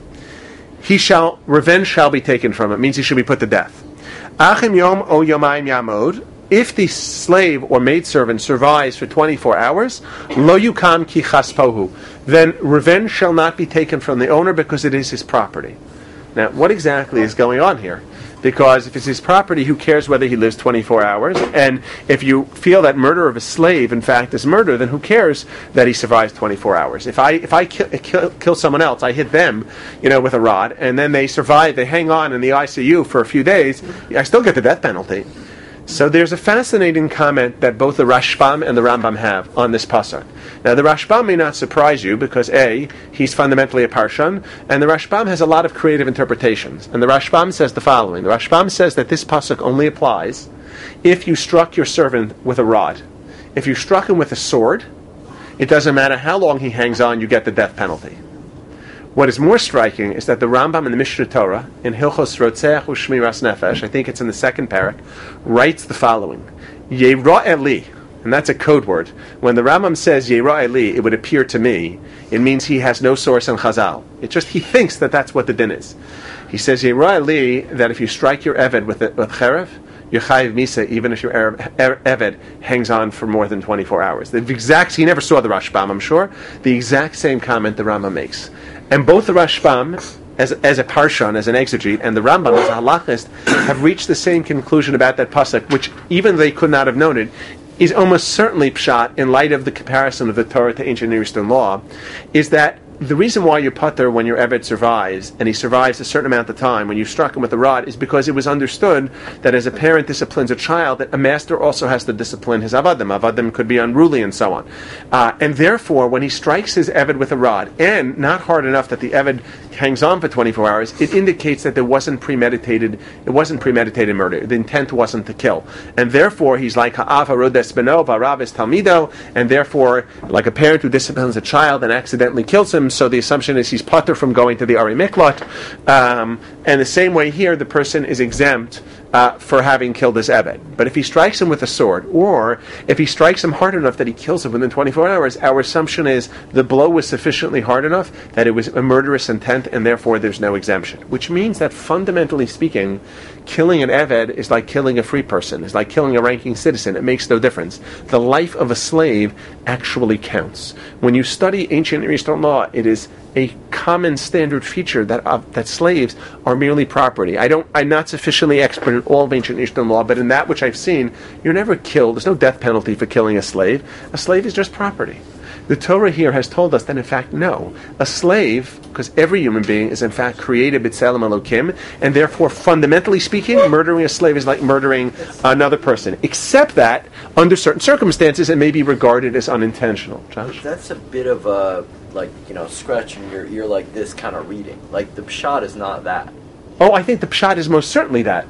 he shall revenge shall be taken from him. It means he should be put to death. Achim yom o yomayim yamod. If the slave or maidservant survives for twenty-four hours, lo yukam ki chaspohu, then revenge shall not be taken from the owner because it is his property. Now, what exactly is going on here? Because if it's his property, who cares whether he lives twenty-four hours? And if you feel that murder of a slave, in fact, is murder, then who cares that he survives twenty-four hours? If I if I kill, kill, kill someone else, I hit them, you know, with a rod, and then they survive, they hang on in the I C U for a few days, I still get the death penalty. So there's a fascinating comment that both the Rashbam and the Rambam have on this pasuk. Now the Rashbam may not surprise you because A, he's fundamentally a Parshan, and the Rashbam has a lot of creative interpretations. And the Rashbam says the following. The Rashbam says that this pasuk only applies if you struck your servant with a rod. If you struck him with a sword, it doesn't matter how long he hangs on, you get the death penalty. What is more striking is that the Rambam in the Mishnah Torah, in Hilchos Rotzeach U'Shmiras Nefesh, I think it's in the second parak, writes the following: Yera Eli, and that's a code word. When the Rambam says Yera Eli, it would appear to me, it means he has no source in Chazal. It's just he thinks that that's what the din is. He says Yera Eli, that if you strike your Eved with, with Cherev, you're chayiv misa, even if your Eved hangs on for more than twenty-four hours. The exact, he never saw the Rashbam, I'm sure. The exact same comment the Rambam makes. And both the Rashbam, as, as a Parshan, as an exegete, and the Rambam, as a halachist, have reached the same conclusion about that pasuk, which, even they could not have known it, is almost certainly pshat in light of the comparison of the Torah to ancient Near Eastern law, is that the reason why you putter when your Eved survives, and he survives a certain amount of time, when you struck him with a rod, is because it was understood that as a parent disciplines a child, that a master also has to discipline his avadim. Avadim could be unruly and so on. Uh, and therefore, when he strikes his Eved with a rod, and not hard enough that the Eved hangs on for twenty-four hours, it indicates that there wasn't premeditated, it wasn't premeditated murder. The intent wasn't to kill. And therefore, he's like ha'av harodes beno v'arav talmido, and therefore, like a parent who disciplines a child and accidentally kills him, so the assumption is he's patur from going to the Ari Miklat. Um, and the same way here, the person is exempt uh, for having killed his Eved. But if he strikes him with a sword, or if he strikes him hard enough that he kills him within twenty-four hours, our assumption is the blow was sufficiently hard enough that it was a murderous intent, and therefore there's no exemption. Which means that fundamentally speaking, killing an Eved is like killing a free person, is like killing a ranking citizen. It makes no difference. The life of a slave actually counts. When you study ancient Near Eastern law, it is a common standard feature that uh, that slaves are merely property. I don't. I'm not sufficiently expert in all of ancient Eastern law, but in that which I've seen, you're never killed. There's no death penalty for killing a slave. A slave is just property. The Torah here has told us that, in fact, no. A slave, because every human being is, in fact, created b'tzelem Elokim, and therefore, fundamentally speaking, murdering a slave is like murdering another person, except that, under certain circumstances, it may be regarded as unintentional. Josh? That's a bit of a, like, you know, scratching your ear like this kind of reading. Like, the pshat is not that. Oh, I think the pshat is most certainly that.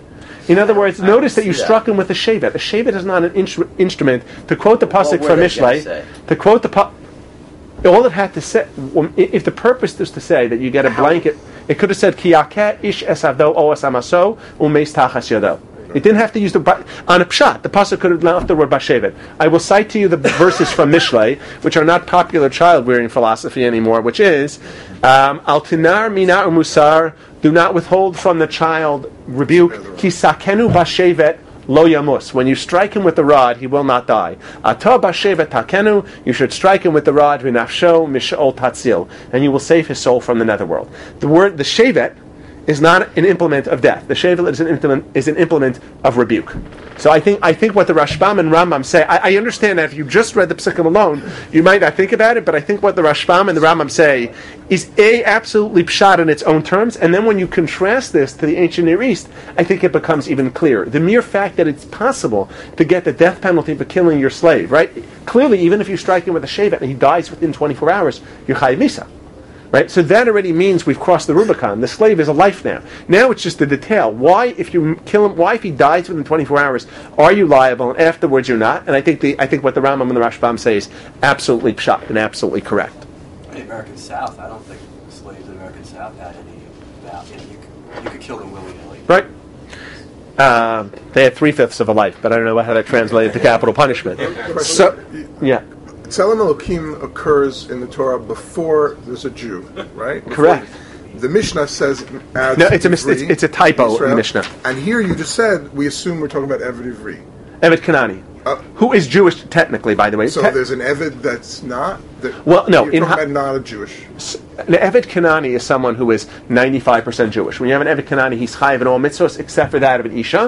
In other words, I notice that see you that. struck him with a shevet. A shevet is not an instru- instrument. To quote the pasuk What were from they gonna Mishlei, say? to quote the pa- all it had to say, if the purpose is to say that you get a blanket, it could have said ki yakeh ish esavdo o esamaso umeis tachas yado. It didn't have to use the on a pshat. The pasuk could have left the word bashevet. I will cite to you the verses from Mishlei, which are not popular child-rearing philosophy anymore, which is um, al tinar mina umusar. Do not withhold from the child rebuke. Ki sakenu bashevet lo yamus. When you strike him with the rod, he will not die. Ata bashevet takenu. You should strike him with the rod. V'nafsho mishol tatzil, and you will save his soul from the netherworld. The word the shevet is not an implement of death. The shevel is an implement is an implement of rebuke. So I think I think what the Rashbam and Rambam say, I, I understand that if you just read the Psukim alone, you might not think about it, but I think what the Rashbam and the Rambam say is A, absolutely pshat in its own terms, and then when you contrast this to the ancient Near East, I think it becomes even clearer. The mere fact that it's possible to get the death penalty for killing your slave, right? Clearly, even if you strike him with a shevet and he dies within twenty-four hours, you're chayiv misa. Right? So that already means we've crossed the Rubicon. The slave is a life now. Now it's just the detail. Why, if you kill him, why if he dies within twenty-four hours, are you liable and afterwards you're not? And I think the I think what the Rambam and the Rashbam say is absolutely pshat and absolutely correct. In the American South, I don't think slaves in the American South had any about, you know, you could, you could kill them willy-nilly. Right? Um, they had three-fifths of a life, but I don't know how that translated to capital punishment. So, yeah. Tzelem Elokim occurs in the Torah before there's a Jew, right? Before Correct. The Mishnah says adds No, it's a mis- Ivri, it's, it's a typo in Israel. the Mishnah. And here you just said we assume we're talking about Eved Ivri. Evet Kanani, Uh, who is Jewish technically, by the way. So Te- there's an Eved that's not. That, Well, no, you're in talking ha- about not a Jewish. An Evet Kanani is someone who is ninety-five percent Jewish. When you have an Evet Kanani, he's chayiv in all mitzvos except for that of an Isha.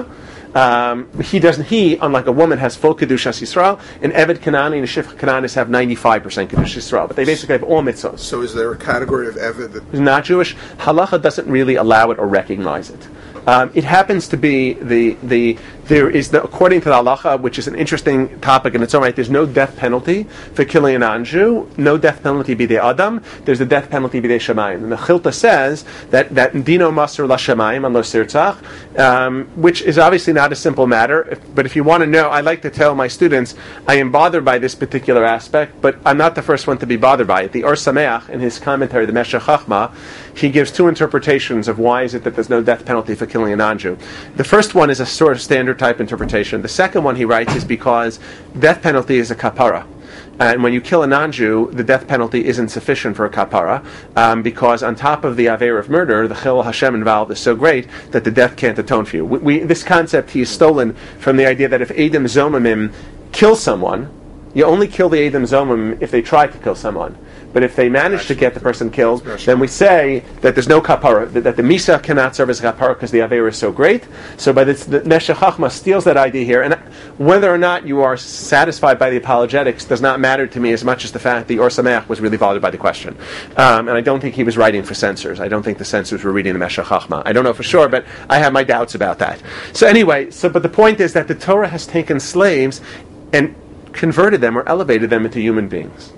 Um, he doesn't. He, unlike a woman, has full kedushas Yisrael. An Evet Kanani and a Shifcha Kananis have ninety-five percent kedushas Yisrael, but they basically have all mitzvos. So is there a category of Eved that Who's not Jewish? Halacha doesn't really allow it or recognize it. Um, it happens to be the the there is the according to the halacha, which is an interesting topic in its own right. There's no death penalty for killing a non-Jew. No death penalty b'dei Adam. There's the death penalty b'dei Shemayim. And the Chilta says that that dino maser la Shemayim and lo sirtzach, um, which is obviously not a simple matter. If, but if you want to know, I like to tell my students I am bothered by this particular aspect, but I'm not the first one to be bothered by it. The Or Sameach in his commentary, the Meshech Chachma, he gives two interpretations of why is it that there's no death penalty for killing a non-Jew. The first one is a sort of standard type interpretation. The second one he writes is because death penalty is a kapara. And when you kill a non-Jew, the death penalty isn't sufficient for a kapara, um, because on top of the aver of murder, the chil Hashem involved is so great that the death can't atone for you. We, we, this concept he is stolen from the idea that if Edom Zomimim kill someone, you only kill the Edom Zomim if they try to kill someone. But if they manage to get the person killed, then we say that there's no kapara, that, that the misa cannot serve as a kapara because the aver is so great. So, by this, the Meshech Chachma steals that idea here, and whether or not you are satisfied by the apologetics does not matter to me as much as the fact that the Or Sameach was really bothered by the question, um, and I don't think he was writing for censors. I don't think the censors were reading the Meshech Chachma. I don't know for sure, but I have my doubts about that. So anyway, so but the point is that the Torah has taken slaves and converted them or elevated them into human beings.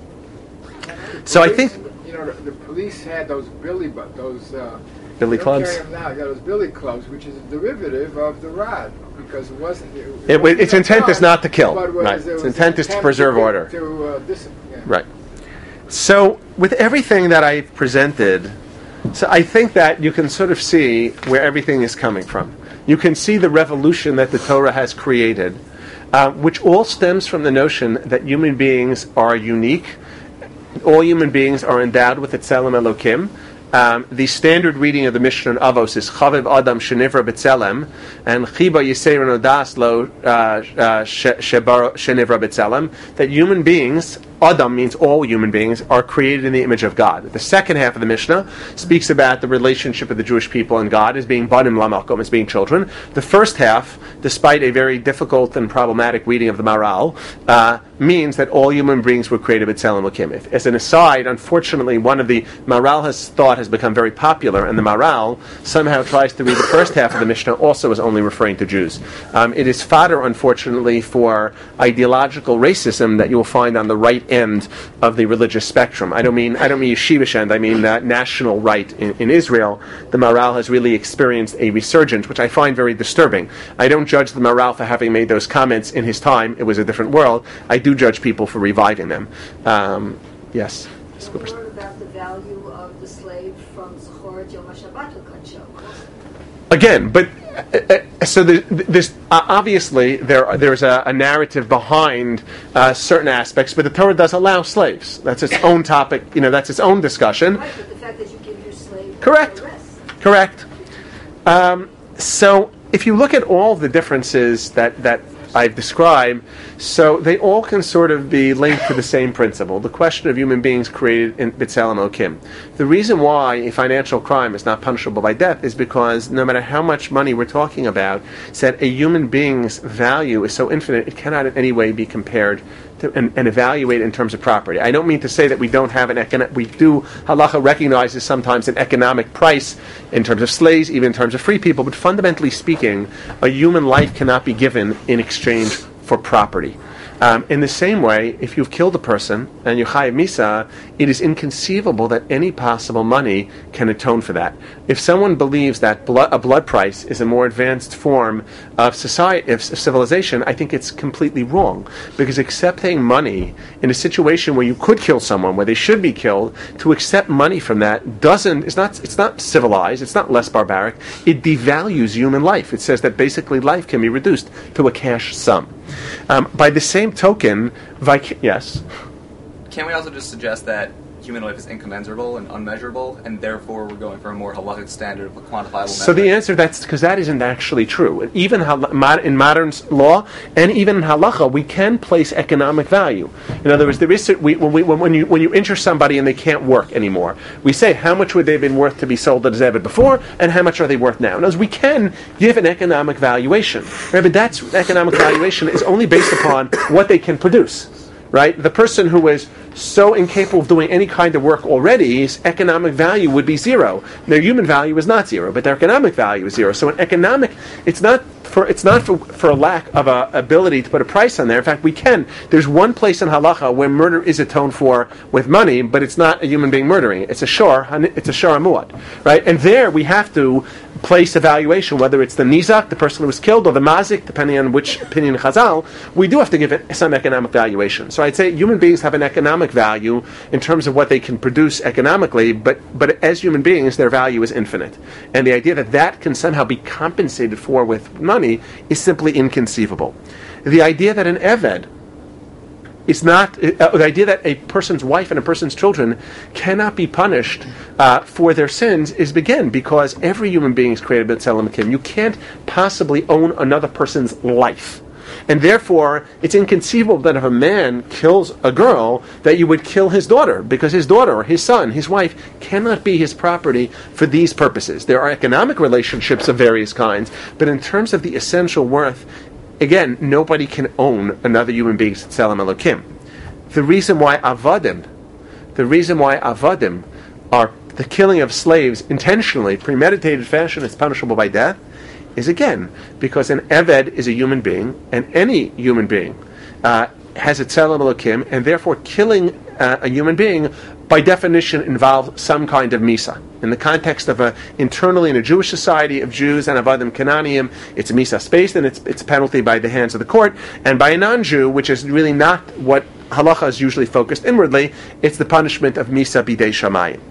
So I think you know the, the police had those billy but those uh, billy they don't clubs. carry them now. They got those billy clubs, which is a derivative of the rod because it wasn't. It, It, wasn't its a intent gun, is not to kill, but it was- right? it Its was intent an is to attempt preserve get- order. To, uh, dis- yeah. Right. So, with everything that I've presented, so I think that you can sort of see where everything is coming from. You can see the revolution that the Torah has created, uh, which all stems from the notion that human beings are unique. All human beings are endowed with Tzelem Elokim. Um, the standard reading of the Mishnah in Avos is Chaviv Adam Shenivra B'Tzelem and Chiba Yiseiron Odas Lo Shenivra B'Tzelem. That human beings, Adam means all human beings, are created in the image of God. The second half of the Mishnah speaks about the relationship of the Jewish people and God as being Banim Lamalkom, as being children. The first half, despite a very difficult and problematic reading of the Maral, uh, means that all human beings were created with Tzelem Elokim. As an aside, unfortunately, one of the Maral has thought has become very popular, and the Maral somehow tries to read the first half of the Mishnah also as only referring to Jews. Um, it is fodder, unfortunately, for ideological racism that you will find on the right end of the religious spectrum. I don't mean I don't mean yeshivish end. I mean uh, national right in, in Israel. The Maharal has really experienced a resurgence, which I find very disturbing. I don't judge the Maharal for having made those comments in his time. It was a different world. I do judge people for reviving them. Um, yes. A word about the value of the slave from Zechor Yom HaShabbat L'Kadsho. Again, but uh, uh, so the, this uh, obviously there there's a, a narrative behind uh, certain aspects, but the Torah does allow slaves. That's its own topic. You know, that's its own discussion. Right, but the fact that you give your slave correct, rest. correct. Um, so if you look at all the differences that that I've described, so they all can sort of be linked to the same principle, the question of human beings created in B'Tselem Elokim. The reason why a financial crime is not punishable by death is because no matter how much money we're talking about, it's that a human being's value is so infinite, it cannot in any way be compared to, and, and evaluated in terms of property. I don't mean to say that we don't have an economic, we do, halacha recognizes sometimes an economic price in terms of slaves, even in terms of free people, but fundamentally speaking, a human life cannot be given in exchange for property. Um, in the same way, if you've killed a person and you chayav misa, it is inconceivable that any possible money can atone for that. If someone believes that blood, a blood price is a more advanced form of society, of civilization, I think it's completely wrong. Because accepting money in a situation where you could kill someone, where they should be killed, to accept money from that doesn't. It's not. It's not civilized. It's not less barbaric. It devalues human life. It says that basically life can be reduced to a cash sum. Um, by the same token, vic- yes. Can we also just suggest that human life is incommensurable and unmeasurable, and therefore we're going for a more halachic standard of a quantifiable So measure? the answer, that's because that isn't actually true. Even in modern law and even in halacha, we can place economic value. In other words, there is we, when, we, when you when you injure somebody and they can't work anymore, we say how much would they have been worth to be sold at Zebed before, and how much are they worth now. In other words, we can give an economic valuation, right? But that economic valuation is only based upon what they can produce. Right? The person who is so incapable of doing any kind of work already, his economic value would be zero. Their human value is not zero, but their economic value is zero. So an economic, it's not for it's not for, for a lack of a ability to put a price on there. In fact, we can. There's one place in halacha where murder is atoned for with money, but it's not a human being murdering it. It's a shor, it's a shor amuad, right? And there we have to place a valuation, whether it's the nizak, the person who was killed, or the mazik, depending on which opinion Chazal, we do have to give it some economic valuation. So I'd say human beings have an economic value in terms of what they can produce economically, but, but as human beings, their value is infinite. And the idea that that can somehow be compensated for with money is simply inconceivable. The idea that an eved is not, uh, the idea that a person's wife and a person's children cannot be punished uh, for their sins is, again, because every human being is created b'Tselem Elokim. You can't possibly own another person's life. And therefore, it's inconceivable that if a man kills a girl, that you would kill his daughter, because his daughter, or his son, his wife, cannot be his property for these purposes. There are economic relationships of various kinds, but in terms of the essential worth, again, nobody can own another human being's B'Tselem Elokim. The reason why avadim, the reason why avadim are the killing of slaves intentionally, premeditated fashion, is punishable by death, is again because an eved is a human being, and any human being uh, has a B'Tselem Elokim, and therefore killing uh, a human being by definition involves some kind of misa. In the context of a internally in a Jewish society of Jews and avadim Canaanim, it's a misa space, and it's it's a penalty by the hands of the court. And by a non-Jew, which is really not what halacha is usually focused inwardly, it's the punishment of misa bidei shamayim.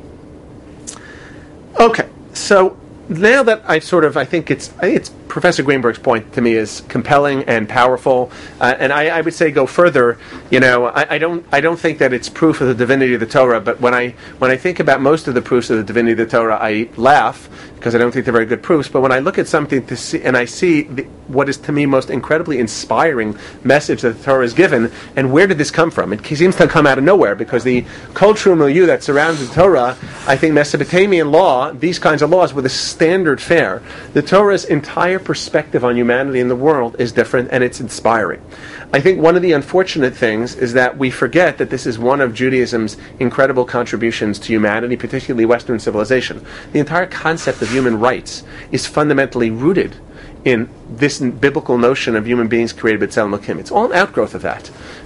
Okay, so now that I've sort of, I think it's, I think it's Professor Greenberg's point to me is compelling and powerful, uh, and I, I would say go further. You know, I, I don't, I don't think that it's proof of the divinity of the Torah. But when I, when I think about most of the proofs of the divinity of the Torah, I laugh because I don't think they're very good proofs. But when I look at something to see, and I see the, what is to me most incredibly inspiring message that the Torah is given, and where did this come from? It seems to come out of nowhere because the cultural milieu that surrounds the Torah, I think Mesopotamian law, these kinds of laws were the standard fare. The Torah's entire perspective on humanity in the world is different, and it's inspiring. I think one of the unfortunate things is that we forget that this is one of Judaism's incredible contributions to humanity, particularly Western civilization. The entire concept of human rights is fundamentally rooted in this biblical notion of human beings created b'Tselem Elokim. It's all an outgrowth of that.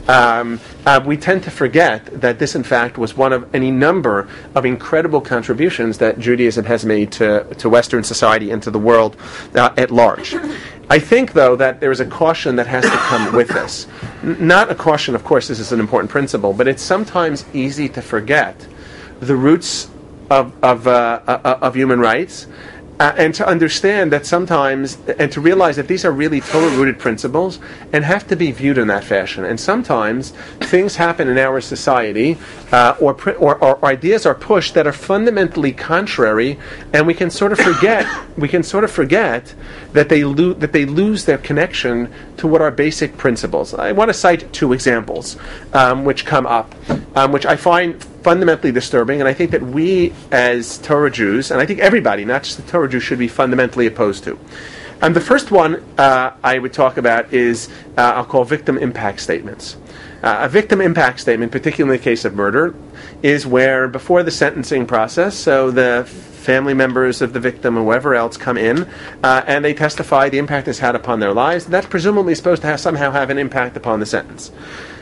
Um, uh, we tend to forget that this, in fact, was one of any number of incredible contributions that Judaism has made to, to Western society and to the world uh, at large. I think, though, that there is a caution that has to come with this. N- not a caution, of course, this is an important principle, but it's sometimes easy to forget the roots of of, uh, uh, of human rights, uh, and to understand that sometimes, and to realize that these are really Torah-rooted principles and have to be viewed in that fashion. And sometimes things happen in our society, uh, or, pr- or or ideas are pushed that are fundamentally contrary, and we can sort of forget we can sort of forget that they lo- that they lose their connection to what are basic principles. I want to cite two examples um, which come up, um, which I find fundamentally disturbing, and I think that we as Torah Jews, and I think everybody, not just the Torah Jews, should be fundamentally opposed to. And the first one uh, I would talk about is, uh, I'll call victim impact statements. Uh, a victim impact statement, particularly in the case of murder, is where before the sentencing process, so the family members of the victim or whoever else come in, uh, and they testify the impact it's had upon their lives. That's presumably supposed to have, somehow have an impact upon the sentence.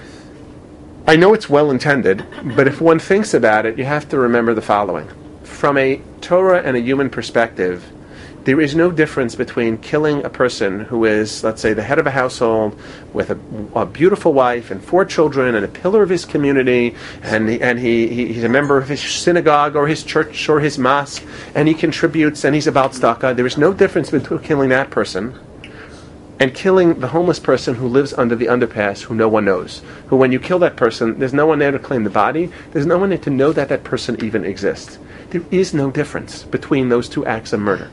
I know it's well intended, but if one thinks about it, you have to remember the following. From a Torah and a human perspective, there is no difference between killing a person who is, let's say, the head of a household with a, a beautiful wife and four children and a pillar of his community, and he, and he, he he's a member of his synagogue or his church or his mosque, and he contributes and he's about tzedakah. There is no difference between killing that person and killing the homeless person who lives under the underpass, who no one knows. Who, when you kill that person, there's no one there to claim the body. There's no one there to know that that person even exists. There is no difference between those two acts of murder.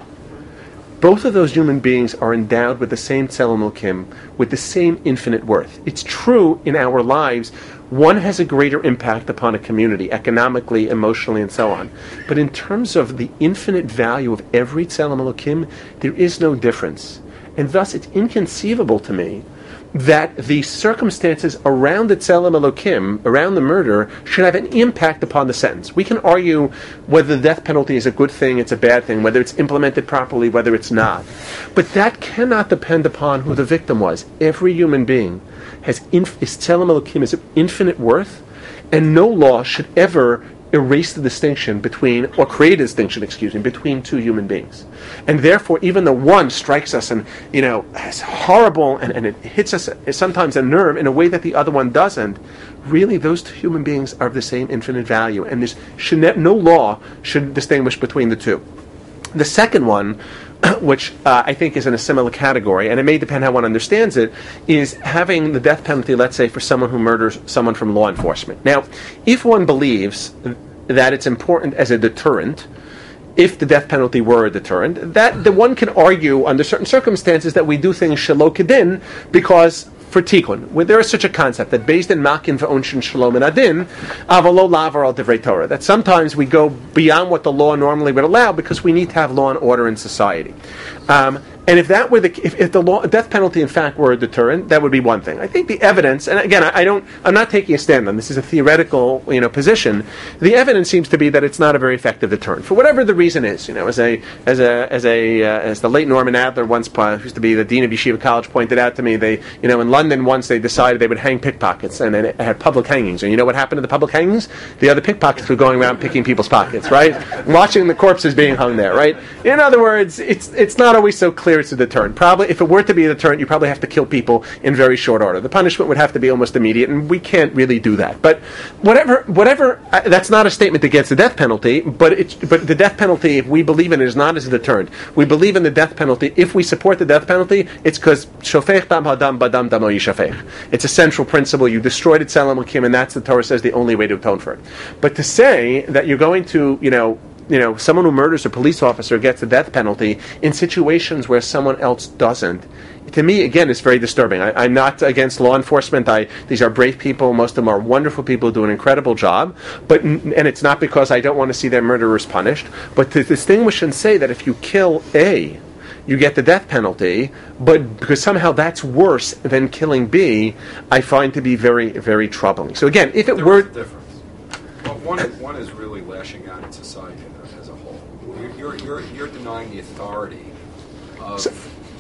Both of those human beings are endowed with the same Tzelem Elokim, with the same infinite worth. It's true in our lives, one has a greater impact upon a community, economically, emotionally, and so on. But in terms of the infinite value of every Tzelem Elokim, there is no difference. And thus it's inconceivable to me that the circumstances around the Tzelem Elokim, around the murder, should have an impact upon the sentence. We can argue whether the death penalty is a good thing, it's a bad thing, whether it's implemented properly, whether it's not. But that cannot depend upon who the victim was. Every human being has inf- is Tzelem Elokim is of infinite worth, and no law should ever erase the distinction between, or create a distinction, excuse me, between two human beings. And therefore, even though one strikes us and, you know, is horrible and, and it hits us sometimes a nerve in a way that the other one doesn't, really those two human beings are of the same infinite value. And there's should ne- no law should distinguish between the two. The second one, which uh, I think is in a similar category, and it may depend how one understands it, is having the death penalty, let's say, for someone who murders someone from law enforcement. Now, if one believes that it's important as a deterrent, if the death penalty were a deterrent, that the one can argue under certain circumstances that we do things shelo kedin, because for tikkun, where there is such a concept that based in makin v'onshin shalom and adin, avalo lavar al divrei Torah, that sometimes we go beyond what the law normally would allow because we need to have law and order in society. Um, And if that were the if, if the law, death penalty in fact were a deterrent, that would be one thing. I think the evidence, and again, I, I don't, I'm not taking a stand on this. Is a theoretical, you know, position. The evidence seems to be that it's not a very effective deterrent for whatever the reason is. You know, as a as a as a uh, as the late Norman Adler once uh, used to be the dean of Yeshiva College pointed out to me, they you know in London once they decided they would hang pickpockets, and then it had public hangings. And you know what happened to the public hangings? The other pickpockets were going around picking people's pockets, right? Watching the corpses being hung there, right? In other words, it's it's not always so clear it's a deterrent. Probably, if it were to be a deterrent, you probably have to kill people in very short order. The punishment would have to be almost immediate, and we can't really do that. But whatever, whatever, uh, that's not a statement against the death penalty. But it's, but the death penalty, if we believe in it, is not as a deterrent. We believe in the death penalty. If we support the death penalty, it's because shofech dam hadam badam dam lo yishafech. It's a central principle. You destroyed it, Tzelem Elokim, and that's the Torah says the only way to atone for it. But to say that you're going to, you know. You know, someone who murders a police officer gets the death penalty in situations where someone else doesn't. To me, again, it's very disturbing. I, I'm not against law enforcement. I, these are brave people. Most of them are wonderful people who do an incredible job. But and it's not because I don't want to see their murderers punished. But to distinguish and say that if you kill A, you get the death penalty, but because somehow that's worse than killing B, I find to be very, very troubling. So again, if it there were... is a difference. Well, one, one is really lashing out at society as a whole. You're, you're, you're, you're denying the authority of So,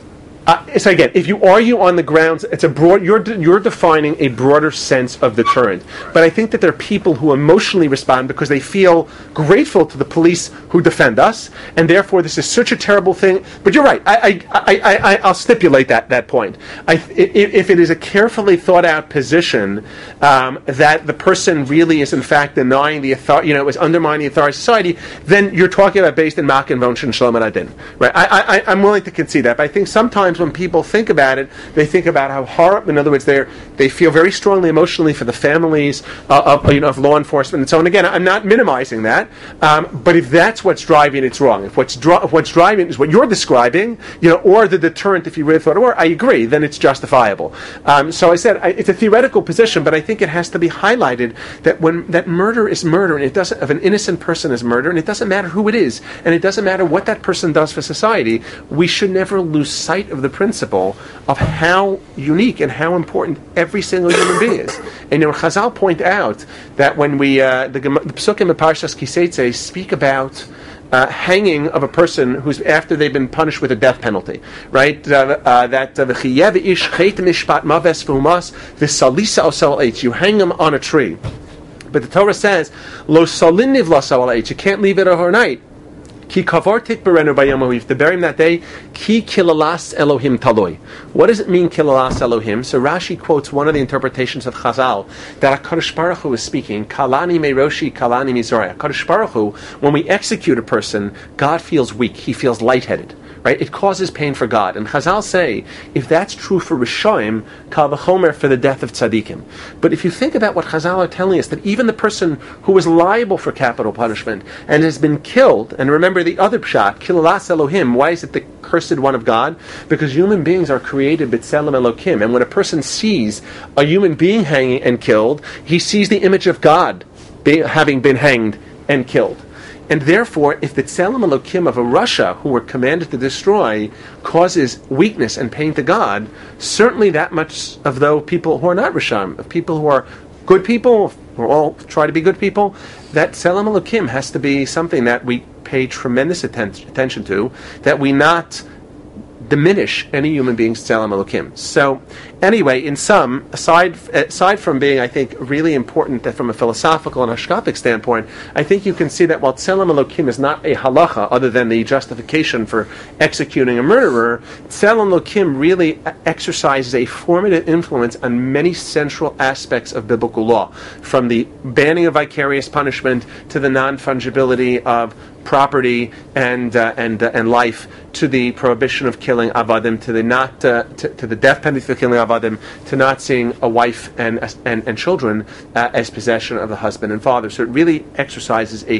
Uh, so again, if you argue on the grounds, it's a broad. You're de- you're defining a broader sense of deterrent. But I think that there are people who emotionally respond because they feel grateful to the police who defend us, and therefore this is such a terrible thing. But you're right. I I, I, I I'll stipulate that that point. I, if, if it is a carefully thought out position um, that the person really is in fact denying the authority, you know, is undermining the authority of society, then you're talking about based in Makin Vonshin Shalom Adin. Right? I, I I'm willing to concede that. But I think sometimes when people think about it, they think about how horrible. In other words, they they feel very strongly emotionally for the families uh, of you know of law enforcement and so on. Again, I'm not minimizing that, um, but if that's what's driving, it's wrong. If what's dri- if what's driving is what you're describing, you know, or the deterrent, if you really thought it were, I agree, then it's justifiable. Um, so I said I, it's a theoretical position, but I think it has to be highlighted that when that murder is murder, and it doesn't of an innocent person is murder, and it doesn't matter who it is, and it doesn't matter what that person does for society. We should never lose sight of the principle of how unique and how important every single human being is. And you know, Chazal point out that when we uh, the, the Pesukim of Parshas Kiseitze speak about uh, hanging of a person who's after they've been punished with a death penalty, right? Uh, uh, that v'chiyev ish chet mishpat maves v'umas v'salisa osal eitz. You hang him on a tree, but the Torah says lo salin nivla sal eitz. You can't leave it overnight. Ki kavar tikberenu bayom. We have to bury him that day. Ki kilalas Elohim taloi. What does it mean, kilalas Elohim? So Rashi quotes one of the interpretations of Chazal that HaKadosh Baruch Hu is speaking. Kalani meroshi, kalani mizorah. HaKadosh Baruch Hu, when we execute a person, God feels weak. He feels lightheaded. Right? It causes pain for God. And Chazal say, if that's true for Rishoim, kal v'chomer for the death of tzaddikim. But if you think about what Chazal are telling us, that even the person who is liable for capital punishment and has been killed, and remember the other pshat, kilalas Elohim, why is it the cursed one of God? Because human beings are created b'tselem Elokim, and when a person sees a human being hanging and killed, he sees the image of God being, having been hanged and killed. And therefore, if the Tselem Elokim of a Russia who were commanded to destroy causes weakness and pain to God, certainly that much of those people who are not Risham, of people who are good people, who all try to be good people, that Tselem Elokim has to be something that we pay tremendous atten- attention to, that we not diminish any human being's Tselem Elokim. So, anyway, in sum, aside aside from being, I think, really important that from a philosophical and hashkafic standpoint, I think you can see that while Tselem Elokim is not a halacha, other than the justification for executing a murderer, Tselem Elokim really exercises a formative influence on many central aspects of biblical law, from the banning of vicarious punishment to the non-fungibility of property and uh, and uh, and life, to the prohibition of killing avadim, to the not uh, to, to the death penalty for killing avadim, to not seeing a wife and and, and children uh, as possession of the husband and father. So it really exercises a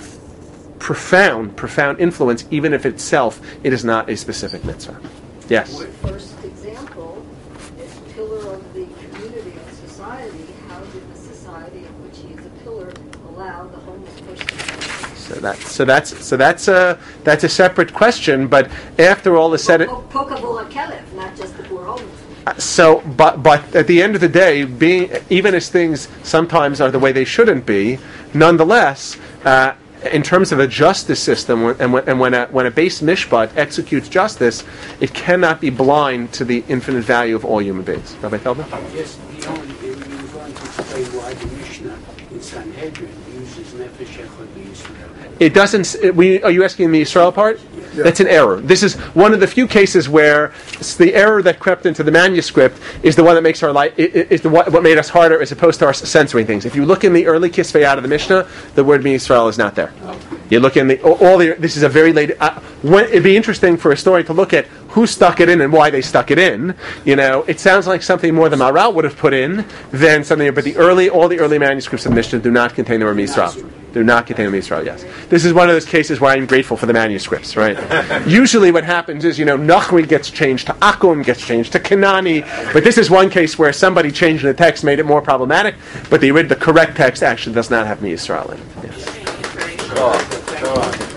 profound, profound influence, even if itself it is not a specific mitzvah. Yes. The first example is pillar of the community and society. How did the society in which he is a pillar allow the homeless person? So that, so that's, so that's a that's a separate question. But after all is said, it, Pokabul HaKelev, not just the poor homeless. uh, so but but at the end of the day, being even as things sometimes are the way they shouldn't be, nonetheless, uh, in terms of a justice system, and when, and when a when a base mishpat executes justice, it cannot be blind to the infinite value of all human beings. Rabbi Feldman? Yes, the only we were going to explain why the Mishnah in Sanhedrin uses nefesh echad b'Yisrael. It doesn't. It, we, are you asking the Israel part? Yeah. That's an error. This is one of the few cases where the error that crept into the manuscript is the one that makes our life is the what, what made us harder, as opposed to our censoring things. If you look in the early Kisvei out of the Mishnah, the word Israel is not there. You look in the all the. This is a very late. Uh, when, it'd be interesting for a story to look at who stuck it in and why they stuck it in. You know, it sounds like something more the Maral would have put in than something. But the early, all the early manuscripts of the Mishnah do not contain the word Israel. Do not contain the Israel. Yes, this is one of those cases where I'm grateful for the manuscripts. Right. Usually, what happens is, you know, Nachri gets changed to Akum, gets changed to Kanani. But this is one case where somebody changed the text, made it more problematic. But the the correct text actually does not have me Israel in it. Yes. Oh,